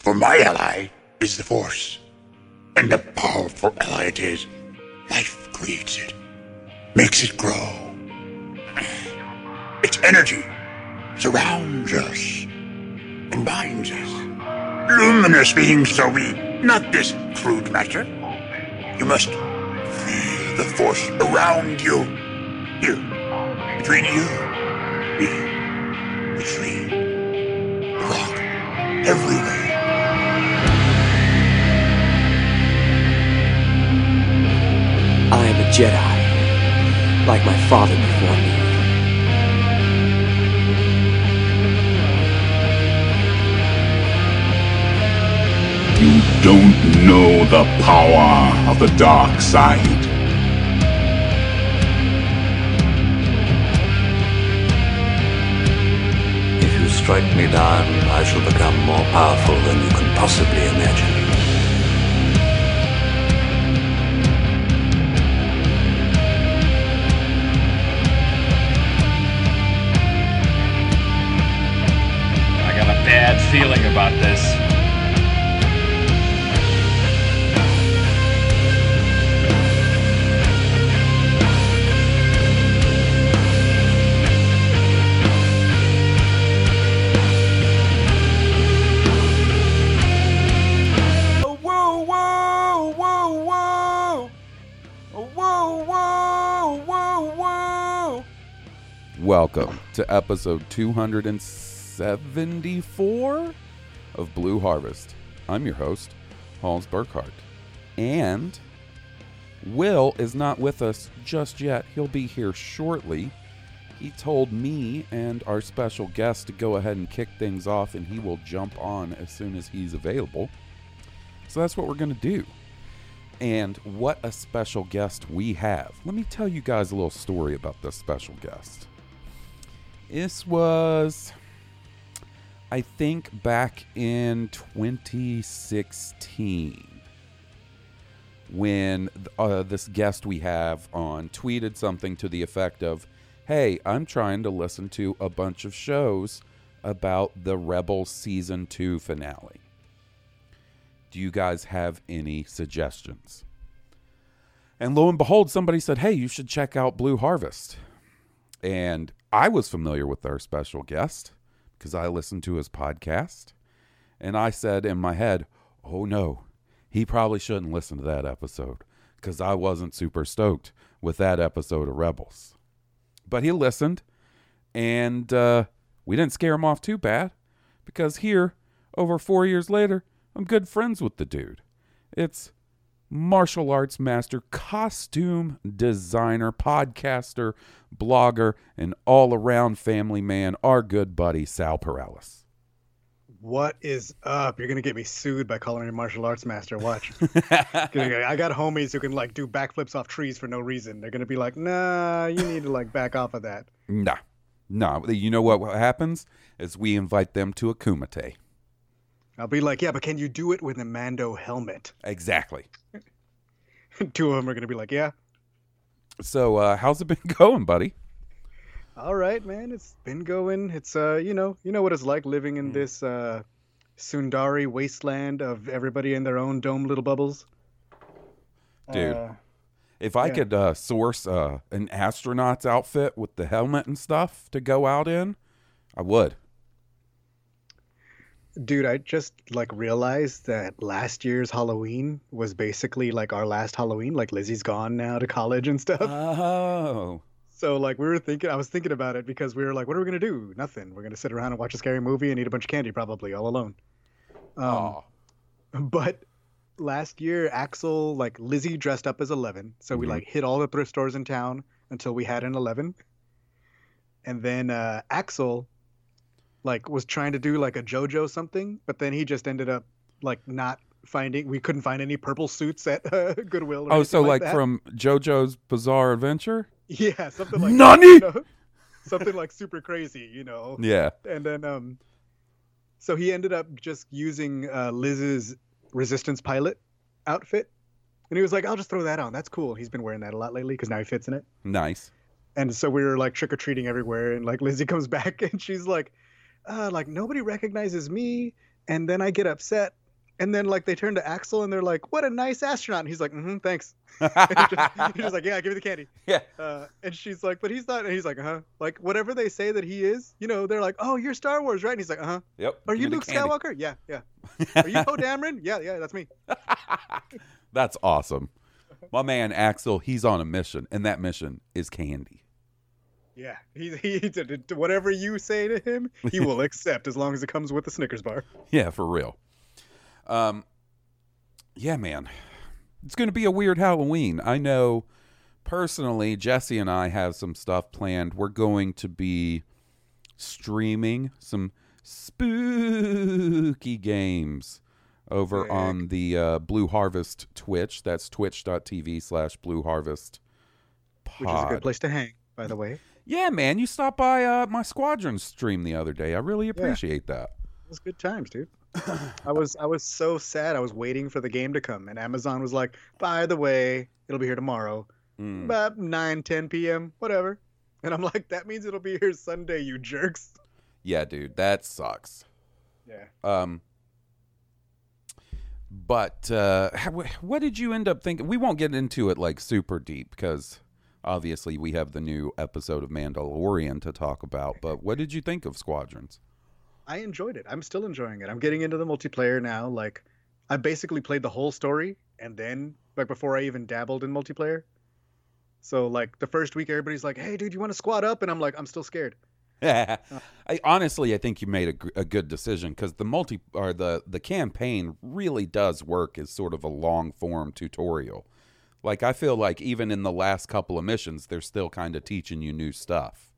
For my ally is the Force. And a powerful ally it is. Life creates it, makes it grow. Its energy surrounds us and binds us. Luminous beings so we, not this crude matter. You must feel the Force around you. Here, between you, me, the tree, the rock, everywhere. I am a Jedi, like my father before me. You don't know the power of the dark side. If you strike me down, I shall become more powerful than you can possibly imagine. Bad feeling about this. Oh, whoa, whoa, whoa, whoa. Oh, whoa, whoa, whoa, whoa. Welcome to episode 274 of Blue Harvest. I'm your host, Hans Burkhardt. And Will is not with us just yet. He'll be here shortly. He told me and our special guest to go ahead and kick things off, and he will jump on as soon as he's available. So that's what we're going to do. And what a special guest we have. Let me tell you guys a little story about this special guest. This was, I think, back in 2016 when this guest we have on tweeted something to the effect of, hey, I'm trying to listen to a bunch of shows about the Rebels Season 2 finale. Do you guys have any suggestions? And lo and behold, somebody said, hey, you should check out Blue Harvest. And I was familiar with our special guest because I listened to his podcast. And I said in my head, oh no, he probably shouldn't listen to that episode because I wasn't super stoked with that episode of Rebels. But he listened, and we didn't scare him off too bad because here, over 4 years later, I'm good friends with the dude. It's martial arts master, costume designer, podcaster, blogger, and all-around family man, our good buddy, Sal Perales. What is up? You're going to get me sued by calling me martial arts master. Watch. I got homies who can like do backflips off trees for no reason. They're going to be like, nah, you need to like back off of that. Nah. You know what happens is we invite them to a kumite. I'll be like, yeah, but can you do it with a Mando helmet? Exactly. Two of them are going to be like, yeah. So how's it been going, buddy? All right, man. It's been going. It's, you know what it's like living in this Sundari wasteland of everybody in their own dome little bubbles. Dude, if I could source an astronaut's outfit with the helmet and stuff to go out in, I would. Dude, I just like realized that last year's Halloween was basically like our last Halloween. Like Lizzie's gone now to college and stuff. Oh. So like I was thinking about it because we were like, what are we going to do? Nothing. We're going to sit around and watch a scary movie and eat a bunch of candy probably all alone. But last year, Axel, like Lizzie dressed up as 11. So we like hit all the thrift stores in town until we had an 11. And then Axel like was trying to do like a JoJo something, but then he just ended up like we couldn't find any purple suits at Goodwill. Oh, so like from JoJo's Bizarre Adventure? Yeah, something like Nani? That, something like super crazy, Yeah. And then so he ended up just using Liz's Resistance pilot outfit. And he was like, I'll just throw that on. That's cool. He's been wearing that a lot lately because now he fits in it. Nice. And so we were like trick-or-treating everywhere, and like Lizzie comes back and she's like nobody recognizes me. And then I get upset. And then like they turn to Axel and they're like, "What a nice astronaut." And he's like, "Thanks." He's just like, "Yeah, give me the candy." Yeah. And she's like, "But he's not." And he's like, "Uh-huh." Like whatever they say that he is, they're like, "Oh, you're Star Wars, right?" And he's like, "Uh-huh." Yep. Are you give me Luke the candy. Skywalker? Yeah, yeah. Are you Poe Dameron? Yeah, that's me. That's awesome. My man Axel, he's on a mission, and that mission is candy. Yeah, he did whatever you say to him, he will accept as long as it comes with the Snickers bar. Yeah, for real. Yeah, man. It's going to be a weird Halloween. I know personally, Jesse and I have some stuff planned. We're going to be streaming some spooky games over on the Blue Harvest Twitch. That's twitch.tv/Blue Harvest Pod. Which is a good place to hang, by the way. Yeah, man. You stopped by my Squadron stream the other day. I really appreciate that. It was good times, dude. I was so sad. I was waiting for the game to come, and Amazon was like, "By the way, it'll be here tomorrow, about 9-10 p.m. whatever." And I'm like, "That means it'll be here Sunday, you jerks." Yeah, dude, that sucks. Yeah. But what did you end up thinking? We won't get into it like super deep because obviously we have the new episode of Mandalorian to talk about. But what did you think of Squadrons? I enjoyed it. I'm still enjoying it. I'm getting into the multiplayer now. Like, I basically played the whole story, and then, like, before I even dabbled in multiplayer. So, like, the first week, everybody's like, "Hey, dude, you want to squad up?" And I'm like, "I'm still scared." I think you made a good decision because the campaign really does work as sort of a long form tutorial. Like, I feel like even in the last couple of missions, they're still kind of teaching you new stuff,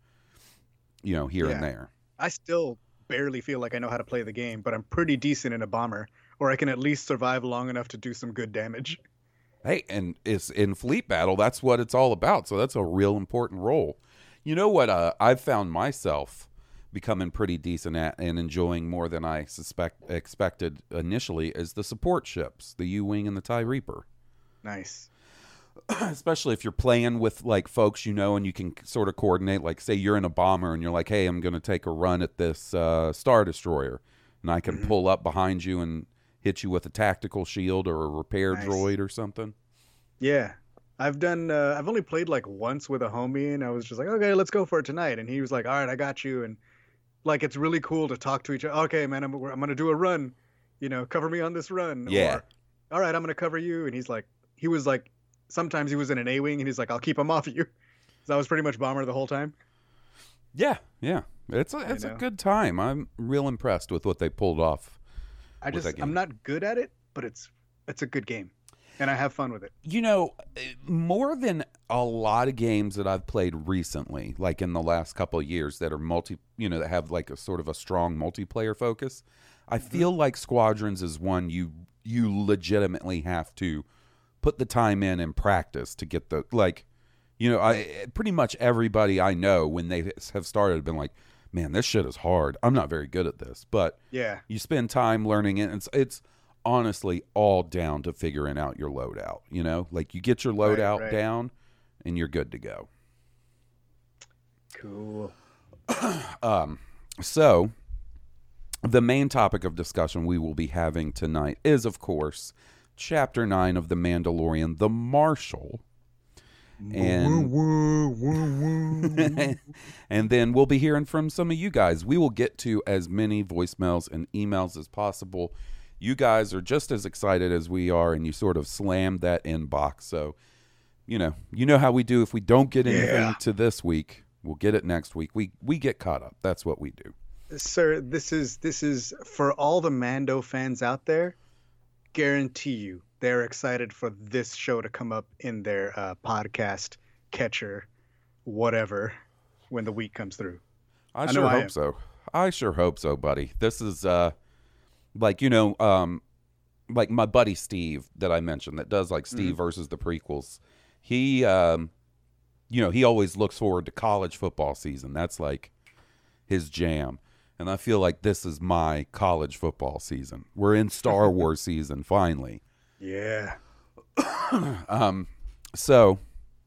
here and there. I still barely feel like I know how to play the game, but I'm pretty decent in a bomber, or I can at least survive long enough to do some good damage. Hey, and it's in fleet battle. That's what it's all about. So that's a real important role. You know what? I've found myself becoming pretty decent at and enjoying more than I expected initially is the support ships, the U-Wing and the TIE Reaper. Nice. Especially if you're playing with like folks and you can sort of coordinate. Like, say you're in a bomber and you're like, "Hey, I'm going to take a run at this Star Destroyer," and I can pull up behind you and hit you with a tactical shield or a repair droid or something. Yeah, I've only played like once with a homie, and I was just like, "Okay, let's go for it tonight." And he was like, "All right, I got you." And like, it's really cool to talk to each other. "Okay, man, I'm going to do a run. Cover me on this run." Yeah. Or, "All right, I'm going to cover you." And he was like, sometimes he was in an A-wing, and he's like, "I'll keep him off of you." So I was pretty much bomber the whole time. Yeah. It's a good time. I'm real impressed with what they pulled off. I'm not good at it, but it's a good game, and I have fun with it. More than a lot of games that I've played recently, like in the last couple of years that are that have like a sort of a strong multiplayer focus, I feel like Squadrons is one you legitimately have to put the time in and practice to get pretty much everybody I know when they have started have been like, "Man, this shit is hard. I'm not very good at this." But yeah, you spend time learning it, and it's honestly all down to figuring out your loadout. Like you get your loadout down, and you're good to go. Cool. So the main topic of discussion we will be having tonight is, of course, Chapter 9 of The Mandalorian, The Marshal. And and then we'll be hearing from some of you guys. We will get to as many voicemails and emails as possible. You guys are just as excited as we are, and you sort of slammed that inbox. So, you know how we do. If we don't get anything to this week, we'll get it next week. We get caught up. That's what we do. Sir, this is for all the Mando fans out there. Guarantee you they're excited for this show to come up in their podcast catcher, whatever, when the week comes through. I sure hope so. I sure hope so, buddy. This is like my buddy Steve that I mentioned that does like Steve versus the prequels. He he always looks forward to college football season. That's like his jam. And I feel like this is my college football season. We're in Star Wars season finally. Yeah. So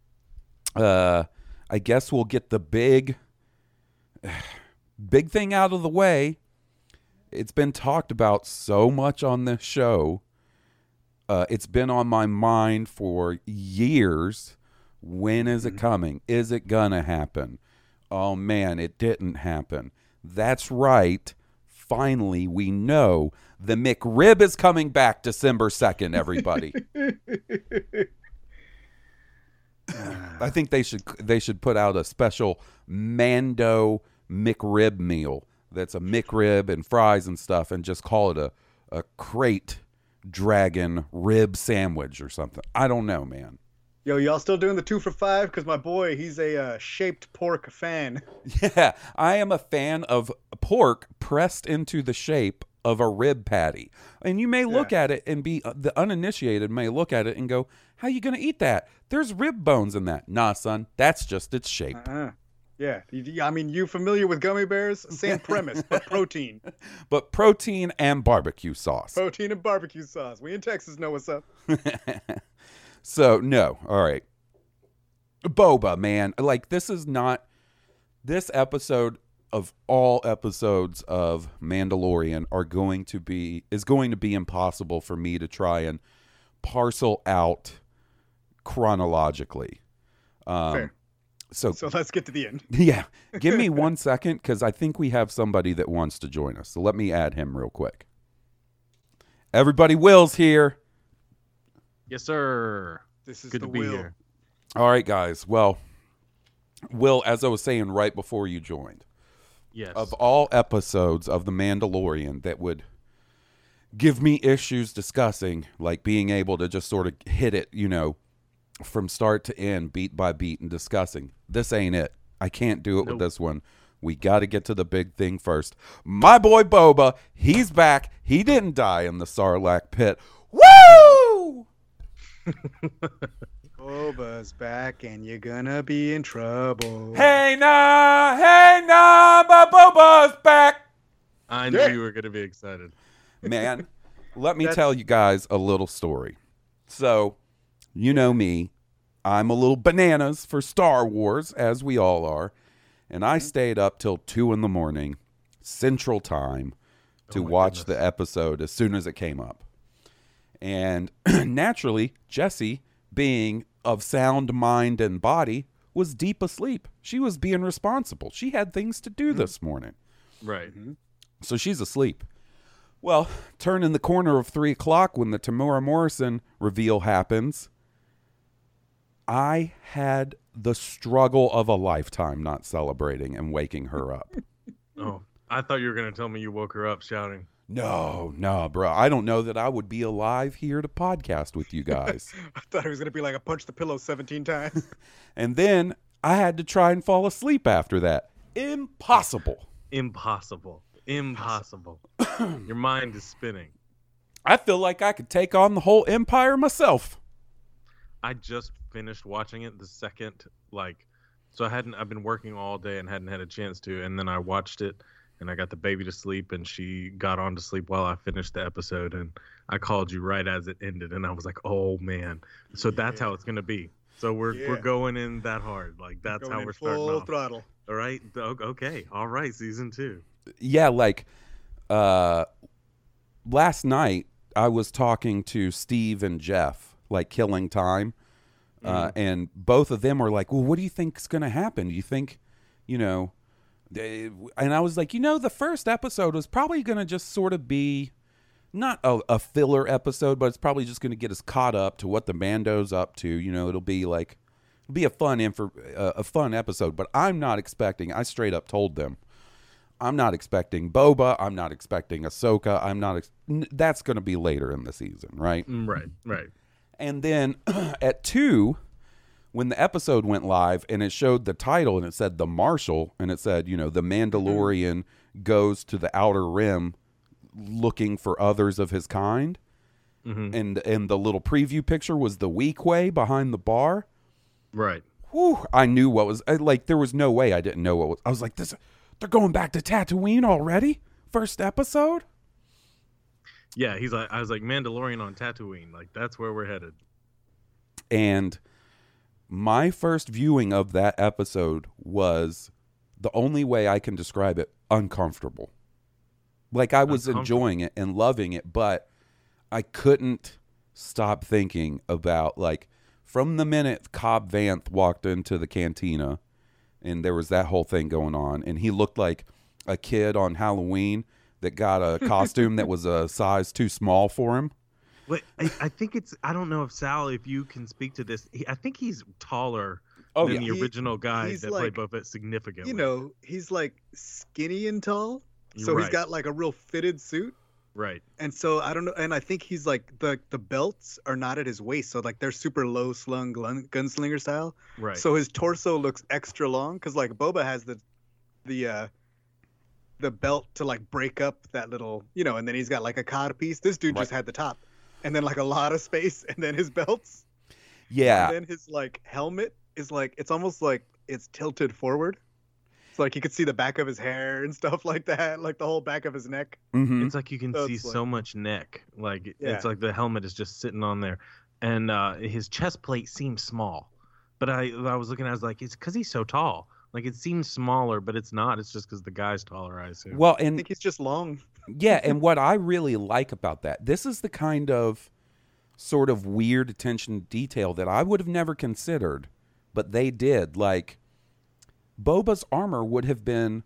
I guess we'll get the big thing out of the way. it's been talked about so much on this show. It's been on my mind for years. When is it coming? Is it gonna happen? Oh man, it didn't happen. That's right. Finally, we know the McRib is coming back December 2nd, everybody. I think they should put out a special Mando McRib meal that's a McRib and fries and stuff, and just call it a crate dragon rib sandwich or something. I don't know, man. Yo, y'all still doing the 2 for $5? Because my boy, he's a shaped pork fan. Yeah, I am a fan of pork pressed into the shape of a rib patty. And you may look at it and be, the uninitiated may look at it and go, how you going to eat that? There's rib bones in that. Nah, son, that's just its shape. Yeah, I mean, you familiar with gummy bears? Same premise, but protein. But protein and barbecue sauce. Protein and barbecue sauce. We in Texas know what's up. So, no. All right. Boba, man. Like, this episode of all episodes of Mandalorian is going to be impossible for me to try and parcel out chronologically. Fair. So let's get to the end. Yeah. Give me 1 second, because I think we have somebody that wants to join us. So let me add him real quick. Everybody, Will's here. Yes, sir. This is good the to be Will. here. All right, guys. Well, Will, as I was saying right before you joined, Yes. of all episodes of The Mandalorian that would give me issues discussing, like being able to just sort of hit it, from start to end, beat by beat, and discussing, this ain't it. I can't do it with this one. We got to get to the big thing first. My boy Boba, he's back. He didn't die in the Sarlacc pit. Woo! Boba's back and you're gonna be in trouble. Hey nah, my Boba's back. I knew you were going to be excited. Man, let me tell you guys a little story. So, you know me, I'm a little bananas for Star Wars, as we all are, and I stayed up till 2 a.m. Central Time to watch the episode as soon as it came up. And naturally, Jessie, being of sound mind and body, was deep asleep. She was being responsible. She had things to do this morning. Right. So she's asleep. Well, turning the corner of 3 o'clock when the Tamura Morrison reveal happens, I had the struggle of a lifetime not celebrating and waking her up. Oh, I thought you were going to tell me you woke her up shouting. No, bro. I don't know that I would be alive here to podcast with you guys. I thought it was gonna be like a punch the pillow 17 times. And then I had to try and fall asleep after that. Impossible. Your mind is spinning. I feel like I could take on the whole empire myself. I just finished watching it the second, so I've been working all day and hadn't had a chance to, and then I watched it, and I got the baby to sleep, and she got on to sleep while I finished the episode, and I called you right as it ended, and I was like, oh man. So that's how it's gonna be. So we're going in that hard. Like, that's how we're starting full off. throttle. All right. Okay. All right. Season 2. Yeah, last night I was talking to Steve and Jeff, Killing Time, and both of them were like, well, what do you think's going to happen? Do you think, and I was like, the first episode was probably going to just sort of be not a filler episode, but it's probably just going to get us caught up to what the Mando's up to. It'll be a fun episode, but I'm not expecting, I straight up told them, I'm not expecting Boba. I'm not expecting Ahsoka. That's going to be later in the season, right? Right. And then at 2, when the episode went live and it showed the title and it said The Marshal and it said, the Mandalorian goes to the Outer Rim looking for others of his kind. And the little preview picture was the Weequay behind the bar. Right. Whew, I knew what was, there was no way I didn't know what was. I was like, they're going back to Tatooine already? First episode? Yeah, I was like, Mandalorian on Tatooine. That's where we're headed. And my first viewing of that episode was, the only way I can describe it, uncomfortable. Like, I was Uncomfortable. enjoying it and loving it, but I couldn't stop thinking about, like, from the minute Cobb Vanth walked into the cantina and there was that whole thing going on, and he looked like a kid on Halloween that got a costume that was a size too small for him. Wait, I think it's. I don't know if Sal, if you can speak to this. I think he's taller Oh, than yeah. the original guy he's that like, played Boba Fett significantly. You know, he's like skinny and tall, so he's Right. got like a real fitted suit. Right. And so I don't know, and I think he's like the belts are not at his waist, so like they're super low slung gunslinger style. Right. So his torso looks extra long because like Boba has the belt to like break up that little, you know, and then he's got like a cod piece. This dude just Right. had the top, and then like a lot of space, and then his belts. Yeah. And then his like helmet is like it's almost like it's tilted forward. So like you could see the back of his hair and stuff like that, like the whole back of his neck. Mm-hmm. It's like you can So see it's like- so much neck. Like Yeah. it's like the helmet is just sitting on there, and his chest plate seems small. But I was looking, I was like, it's because he's so tall. Like it seems smaller, but it's not. It's just because the guy's taller, I assume. Well, I and think he's just long. yeah, and what I really like about that, this is the kind of sort of weird attention to detail that I would have never considered, but they did. Like, Boba's armor would have been,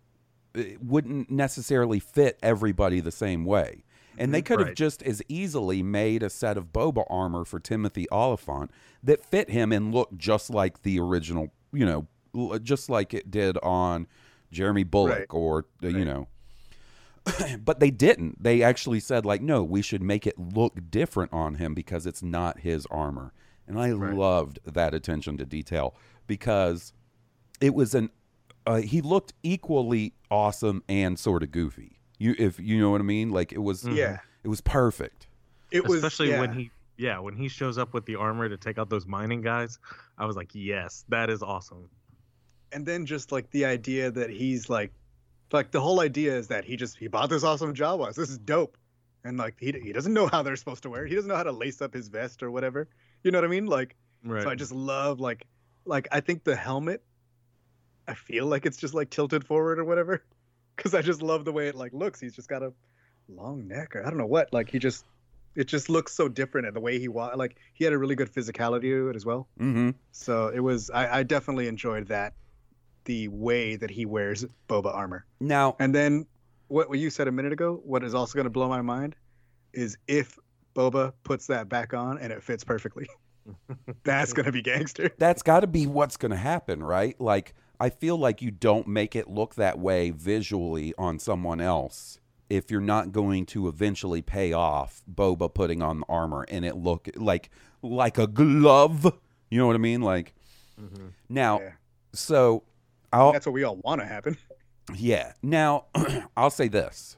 it wouldn't necessarily fit everybody the same way. And they could have Right. just as easily made a set of Boba armor for Timothy Oliphant that fit him and looked just like the original, you know, just like it did on Jeremy Bullock Right. or, you know. But they didn't. They actually said, like, no, we should make it look different on him because it's not his armor. And I Right. loved that attention to detail because it was he looked equally awesome and sort of goofy. If you know what I mean? Like, it was, Yeah. it was perfect. It was Especially yeah. when he shows up with the armor to take out those mining guys. I was like, yes, that is awesome. And then just like the idea that he's like the whole idea is that he bought this awesome Jawas. This is dope. And like he doesn't know how they're supposed to wear it. He doesn't know how to lace up his vest or whatever. You know what I mean? Like Right. so I just love like I think the helmet, I feel like it's just like tilted forward or whatever. Cause I just love the way it like looks. He's just got a long neck or I don't know what. Like it just looks so different and the way he like he had a really good physicality to it as well. Mm-hmm. So it was I definitely enjoyed that, the way that he wears Boba armor. Now, And then what you said a minute ago, what is also going to blow my mind is if Boba puts that back on and it fits perfectly. That's going to be gangster. that's got to be what's going to happen, right? Like, I feel like you don't make it look that way visually on someone else if you're not going to eventually pay off Boba putting on the armor and it look like a glove. You know what I mean? Like, now, Yeah. so I'll That's what we all want to happen. yeah. Now, I'll say this.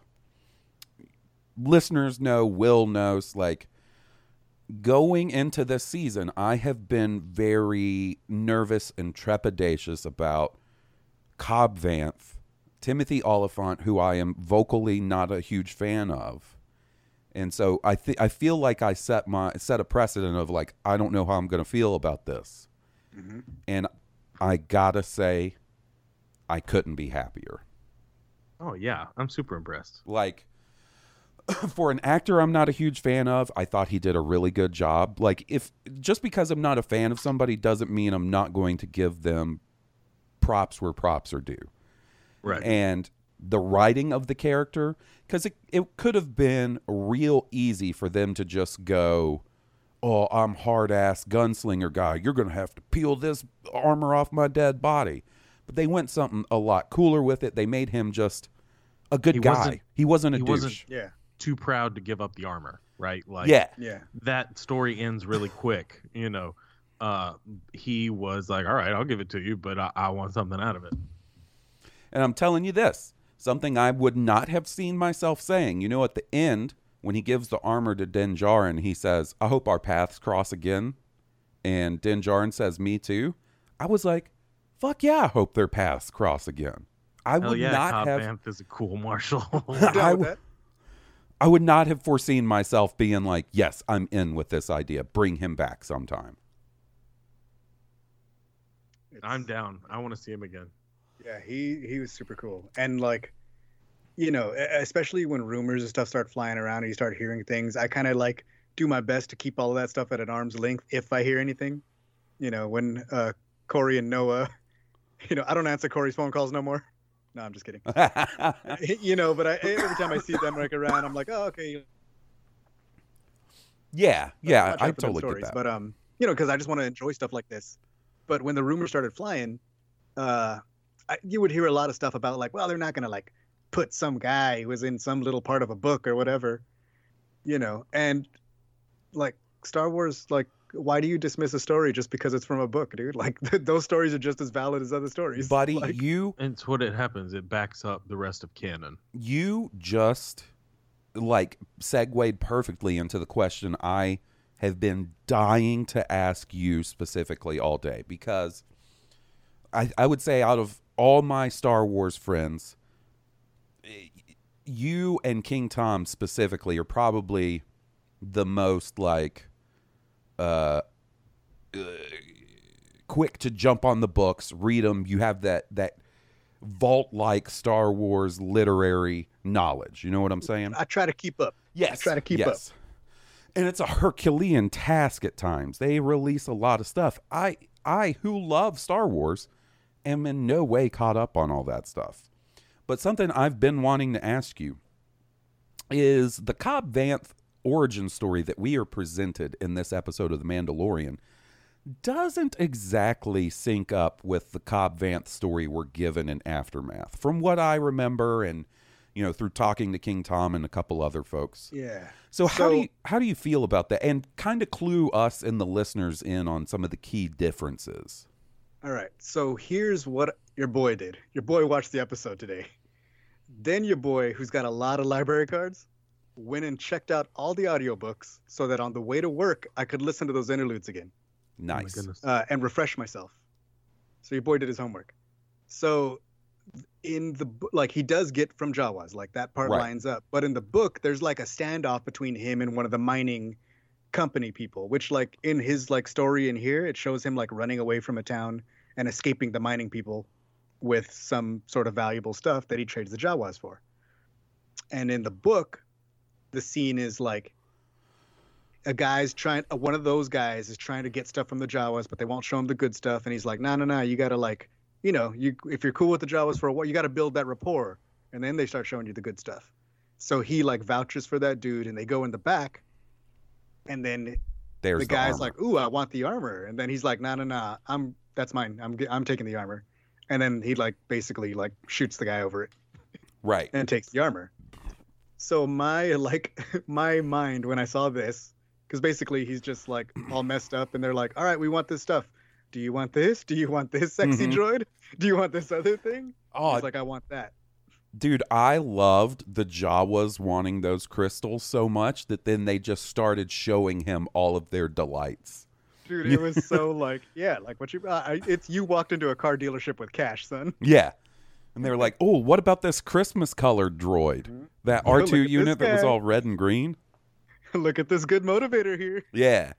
Listeners know, Will knows, like, going into this season, I have been very nervous and trepidatious about Cobb Vanth, Timothy Oliphant, who I am vocally not a huge fan of. And so I feel like I set a precedent of, like, I don't know how I'm going to feel about this. And I gotta say, I couldn't be happier. Oh yeah, I'm super impressed. Like, for an actor I'm not a huge fan of, I thought he did a really good job. Like, if just because I'm not a fan of somebody doesn't mean I'm not going to give them props where props are due. Right. And the writing of the character, because it could have been real easy for them to just go, oh, I'm hard-ass gunslinger guy. You're going to have to peel this armor off my dead body. But they went something a lot cooler with it. They made him just a good guy. He wasn't a douche. Yeah. Too proud to give up the armor, right? Like Yeah. Yeah. that story ends really quick. You know, he was like, all right, I'll give it to you, but I want something out of it. And I'm telling you this, something I would not have seen myself saying. You know, at the end, when he gives the armor to Din Djarin, he says, I hope our paths cross again. And Din Djarin says, me too. I was like, fuck yeah, I hope their paths cross again. I Hell would yeah, not Cobb have... Vanth is a cool marshal. Down with that? I would not have foreseen myself being like, yes, I'm in with this idea. Bring him back sometime. I'm down. I want to see him again. Yeah, he was super cool. And like you know, especially when rumors and stuff start flying around and you start hearing things, I kind of like do my best to keep all of that stuff at an arm's length if I hear anything. You know, when Corey and Noah, you know, I don't answer Corey's phone calls no more. No, I'm just kidding. You know, but every time I see them like around, I'm like, oh, okay. Yeah, Watch I out for them totally get that. But you know, because I just want to enjoy stuff like this. But when the rumors started flying, you would hear a lot of stuff about like, well, they're not gonna like put some guy who was in some little part of a book or whatever, you know, and like Star Wars, like, why do you dismiss a story just because it's from a book, dude? Like those stories are just as valid as other stories, Buddy, like, And it's what it happens. It backs up the rest of canon. you just like segued perfectly into the question I have been dying to ask you specifically all day, because I would say out of all my Star Wars friends, you and King Tom specifically are probably the most like quick to jump on the books, read them. You have that vault-like Star Wars literary knowledge. You know what I'm saying? I try to keep up. Yes. I try to keep up. And it's a Herculean task at times. They release a lot of stuff. I who love Star Wars, am in no way caught up on all that stuff. But something I've been wanting to ask you is the Cobb Vanth origin story that we are presented in this episode of The Mandalorian doesn't exactly sync up with the Cobb Vanth story we're given in Aftermath. From what I remember, and you know, through talking to King Tom and a couple other folks. Yeah. So how do you feel about that? And kind of clue us and the listeners in on some of the key differences. All right. So here's what your boy did. Your boy watched the episode today. Then your boy, who's got a lot of library cards, went and checked out all the audiobooks so that on the way to work, I could listen to those interludes again. Nice. And refresh myself. So your boy did his homework. So in the like, he does get from Jawas, like that part Right. lines up. But in the book, there's like a standoff between him and one of the mining company people, which like in his like story in here, it shows him like running away from a town and escaping the mining people with some sort of valuable stuff that he trades the Jawas for. And in the book, the scene is like one of those guys is trying to get stuff from the Jawas, but they won't show him the good stuff. And he's like, no, you got to like, you know, if you're cool with the Jawas for a while, you got to build that rapport. And then they start showing you the good stuff. So he like vouches for that dude, and they go in the back. And then There's the guy's armor. like, ooh, I want the armor. And then he's like, no, that's mine. I'm taking the armor. And then he like basically like shoots the guy over it Right. and takes the armor. So my mind when I saw this, because basically he's just like all messed up, and they're like, all right, we want this stuff. Do you want this? Do you want this sexy droid? Do you want this other thing? Oh, He's like, I want that. dude, I loved the Jawas wanting those crystals so much that then they just started showing him all of their delights. Dude, it was so like, yeah, like what you walked into a car dealership with cash, son. Yeah. And they were like, oh, what about this Christmas colored droid? That Look at R2 this unit that was guy. all red and green? Look at this good motivator here. Yeah.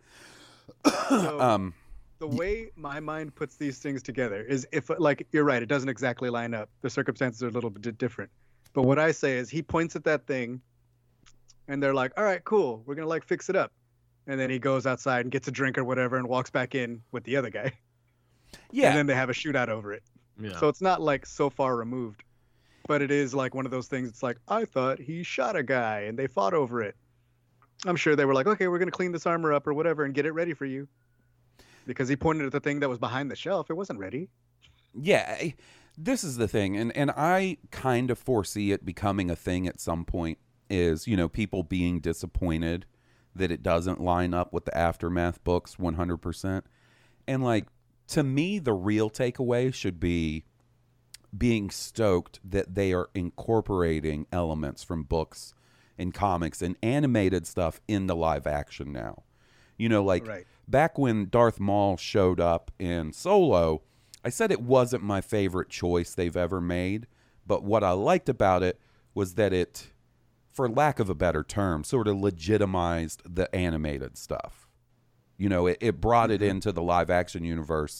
So, the way my mind puts these things together is if, like, you're right, it doesn't exactly line up. The circumstances are a little bit different. But what I say is he points at that thing, and they're like, all right, cool, we're going to, like, fix it up. And then he goes outside and gets a drink or whatever and walks back in with the other guy. Yeah. And then they have a shootout over it. Yeah. So it's not, like, so far removed. But it is, like, one of those things. It's like, I thought he shot a guy, and they fought over it. I'm sure they were like, okay, we're going to clean this armor up or whatever and get it ready for you. Because he pointed at the thing that was behind the shelf. It wasn't ready. Yeah, this is the thing, and I kind of foresee it becoming a thing at some point, is, you know, people being disappointed that it doesn't line up with the Aftermath books 100%. And, like, to me, the real takeaway should be being stoked that they are incorporating elements from books and comics and animated stuff into live action now. You know, like, Right. back when Darth Maul showed up in Solo, I said it wasn't my favorite choice they've ever made, but what I liked about it was that it, for lack of a better term, sort of legitimized the animated stuff. You know, it brought it into the live action universe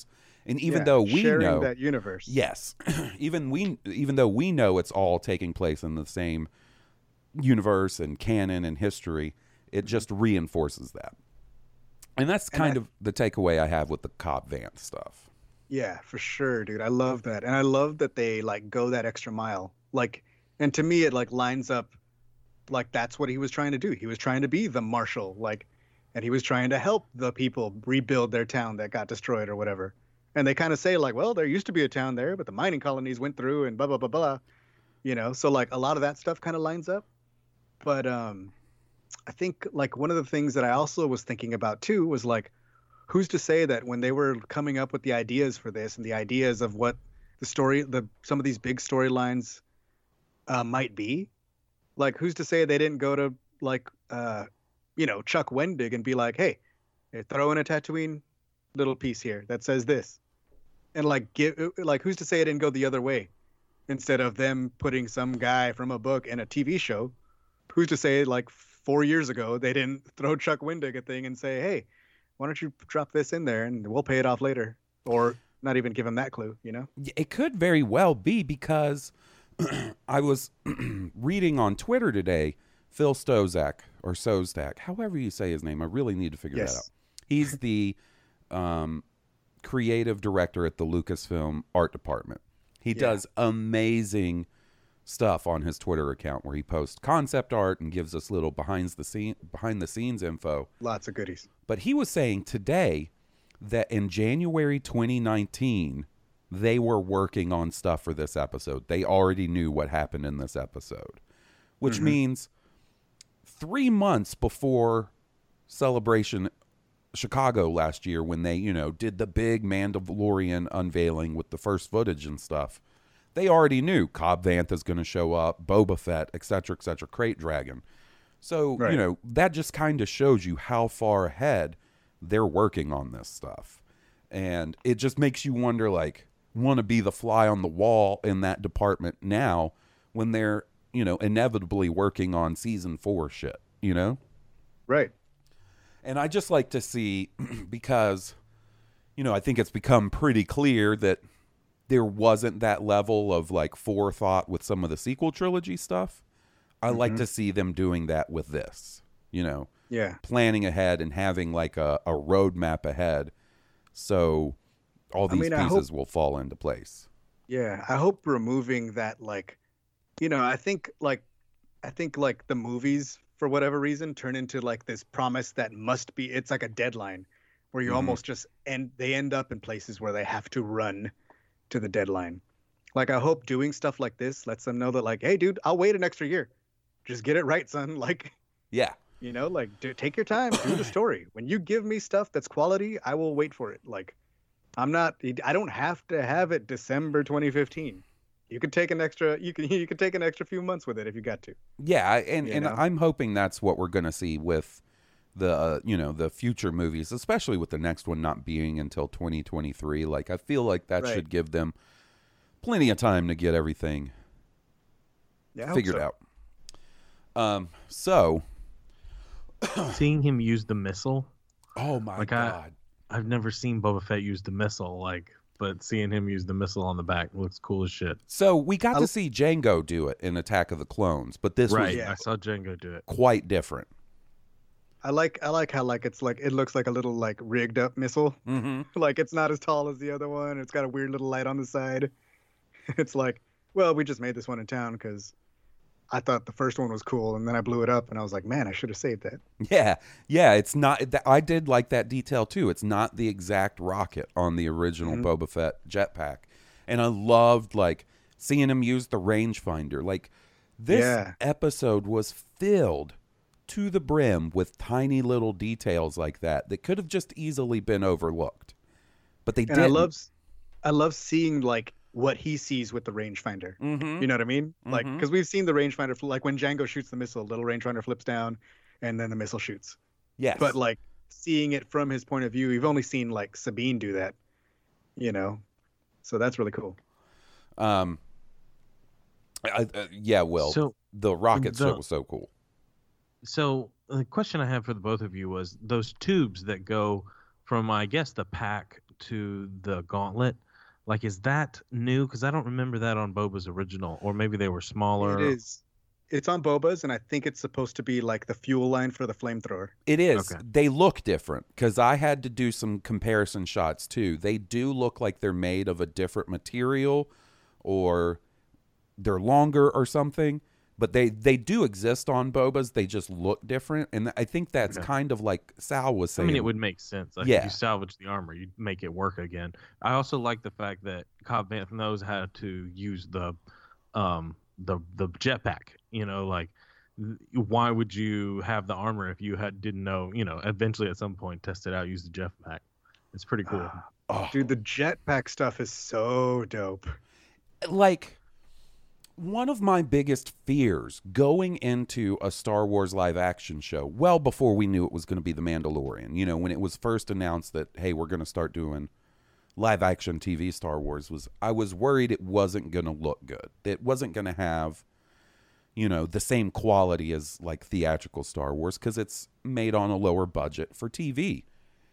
And even Yeah, though we sharing know that universe. yes, even though we know it's all taking place in the same universe and canon and history, it just reinforces that. And that's kind of the takeaway I have with the Cobb Vanth stuff. Yeah, for sure, dude. I love that. And I love that they like go that extra mile. Like, and to me it like lines up like that's what he was trying to do. He was trying to be the marshal, like, and he was trying to help the people rebuild their town that got destroyed or whatever. And they kind of say like, well, there used to be a town there, but the mining colonies went through and blah blah blah blah. You know, so like a lot of that stuff kind of lines up. But I think like one of the things that I also was thinking about too was like, who's to say that when they were coming up with the ideas for this and the ideas of what the story, some of these big storylines might be, like who's to say they didn't go to like Chuck Wendig and be like, hey, throw in a Tatooine little piece here that says this, and like who's to say it didn't go the other way, instead of them putting some guy from a book in a TV show. Who's to say like 4 years ago they didn't throw Chuck Wendig a thing and say, hey, why don't you drop this in there and we'll pay it off later, or not even give him that clue, you know? It could very well be, because I was reading on Twitter today, Phil Szostak, or Szostak, however you say his name. I really need to figure that out. He's the creative director at the Lucasfilm art department. He does amazing stuff on his Twitter account where he posts concept art and gives us little behind the scenes info. Lots of goodies. But he was saying today that in January 2019, they were working on stuff for this episode. They already knew what happened in this episode, which means 3 months before Celebration Chicago last year, when they, did the big Mandalorian unveiling with the first footage and stuff, they already knew Cobb Vanth is going to show up, Boba Fett, et cetera, Krayt Dragon. So, that just kind of shows you how far ahead they're working on this stuff. And it just makes you wonder, like, want to be the fly on the wall in that department now when they're, inevitably working on season 4 shit, Right. And I just like to see, because, I think it's become pretty clear that there wasn't that level of like forethought with some of the sequel trilogy stuff. I like to see them doing that with this, planning ahead and having like a roadmap ahead. So all these pieces will fall into place. Yeah. I hope removing that, like, I think the movies, for whatever reason, turn into like this promise that must be, it's like a deadline where you almost just they end up in places where they have to run to the deadline. Like, I hope doing stuff like this lets them know that, like, hey, dude, I'll wait an extra year. Just get it right, son. Like, yeah, take your time, do the story. When you give me stuff that's quality, I will wait for it. Like, I don't have to have it December 2015. You could take an extra, you could take an extra few months with it if you got to. Yeah, and I'm hoping that's what we're going to see with the the future movies, especially with the next one not being until 2023. Like, I feel like that should give them plenty of time to get everything figured out. So seeing him use the missile. Oh my God. I've never seen Boba Fett use the missile, but seeing him use the missile on the back looks cool as shit. So we got to see Jango do it in Attack of the Clones, but this was I saw Jango do it. Quite different. I like how like it's like it looks like a little like rigged up missile. Like, it's not as tall as the other one. It's got a weird little light on the side. It's like, well, we just made this one in town because I thought the first one was cool, and then I blew it up, and I was like, man, I should have saved that. Yeah. It's not. I did like that detail too. It's not the exact rocket on the original Boba Fett jetpack, and I loved like seeing him use the rangefinder. Like, this episode was filled to the brim with tiny little details like that could have just easily been overlooked, but they didn't. I love seeing like what he sees with the rangefinder. You know what I mean? Like, because we've seen the rangefinder, like when Jango shoots the missile, little rangefinder flips down, and then the missile shoots. Yes. But like seeing it from his point of view, we've only seen like Sabine do that. So that's really cool. Will. So the rocket ship was so cool. So the question I have for the both of you was those tubes that go from, I guess, the pack to the gauntlet. Like, is that new? Because I don't remember that on Boba's original, or maybe they were smaller. It is. It's on Boba's, and I think it's supposed to be like the fuel line for the flamethrower. It is. Okay. They look different because I had to do some comparison shots too. They do look like they're made of a different material, or they're longer or something. But they do exist on Boba's. They just look different, and I think that's kind of like Sal was saying. I mean, it would make sense. Like, if you salvage the armor, you'd make it work again. I also like the fact that Cobb Vanth knows how to use the jetpack. You know, like, why would you have the armor if you didn't know? You know, eventually at some point test it out, use the jetpack. It's pretty cool. Dude, the jetpack stuff is so dope. Like, one of my biggest fears going into a Star Wars live action show, well before we knew it was going to be The Mandalorian, you know, when it was first announced that, hey, we're going to start doing live action TV Star Wars, I was worried it wasn't going to look good. It wasn't going to have, you know, the same quality as like theatrical Star Wars because it's made on a lower budget for TV.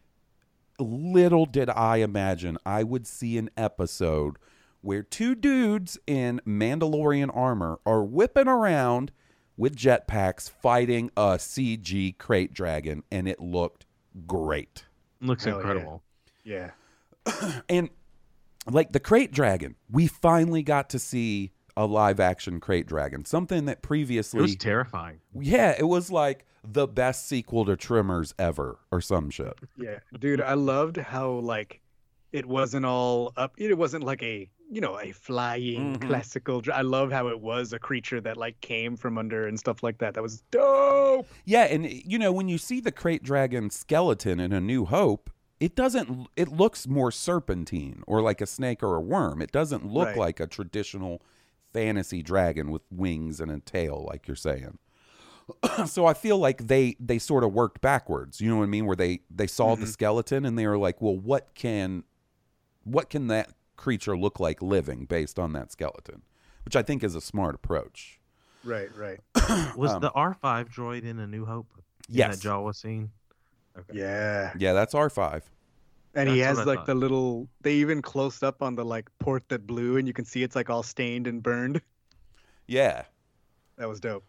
Little did I imagine I would see an episode where two dudes in Mandalorian armor are whipping around with jetpacks fighting a CG crate dragon, and it looked great. Looks incredible. Yeah. And like the crate dragon, we finally got to see a live action crate dragon, something that previously it was terrifying. Yeah, it was like the best sequel to Tremors ever or some shit. Yeah, dude, I loved how like it wasn't all up. It wasn't like a flying classical. I love how it was a creature that like came from under and stuff like that. That was dope. Yeah, and you know, when you see the crate dragon skeleton in A New Hope, it looks more serpentine or like a snake or a worm. It doesn't look like a traditional fantasy dragon with wings and a tail, like you're saying. So I feel like they sort of worked backwards. You know what I mean? Where they saw the skeleton and they were like, well, what can that creature look like living based on that skeleton? Which I think is a smart approach. Right. Was the R5 droid in A New Hope? Yes. In that Jawa scene? Okay. Yeah. Yeah, that's R5. And he That's has what I like the little, they even closed up on the like port that blew and you can see it's like all stained and burned. Yeah. That was dope.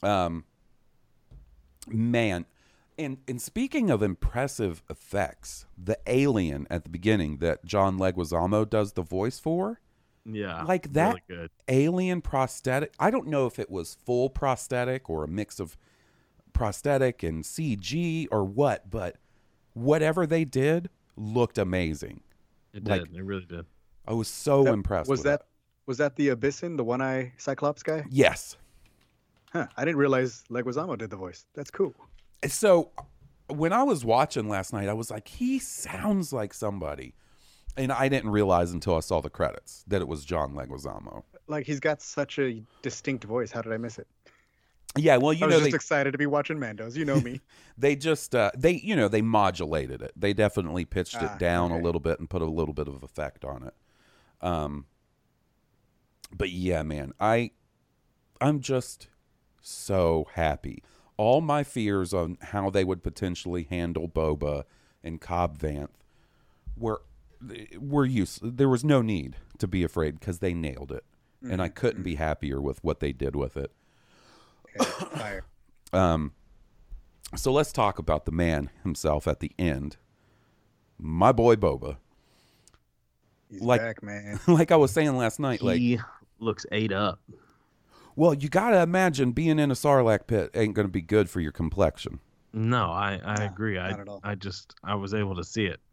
Man, and speaking of impressive effects, the alien at the beginning that John Leguizamo does the voice for, yeah, like that really good. alien prosthetic. I don't know if it was full prosthetic or a mix of prosthetic and CG or what, but whatever they did looked amazing. It did. It really did. I was so impressed. Was that the Abyssin, the one-eye Cyclops guy? Yes. Huh. I didn't realize Leguizamo did the voice. That's cool. So when I was watching last night, I was like, he sounds like somebody. And I didn't realize until I saw the credits that it was John Leguizamo. Like, he's got such a distinct voice. How did I miss it? Yeah, well, I was just excited to be watching Mandos. You know me. They just they modulated it. They definitely pitched it down a little bit and put a little bit of effect on it. But yeah, man, I'm just so happy. All my fears on how they would potentially handle Boba and Cobb Vanth were useless. There was no need to be afraid because they nailed it, and I couldn't be happier with what they did with it. Fire. So let's talk about the man himself at the end, my boy Boba. He's back, man. Like I was saying last night, He looks ate up. Well, you got to imagine being in a Sarlacc pit ain't going to be good for your complexion. No, I agree. Not at all. I was able to see it.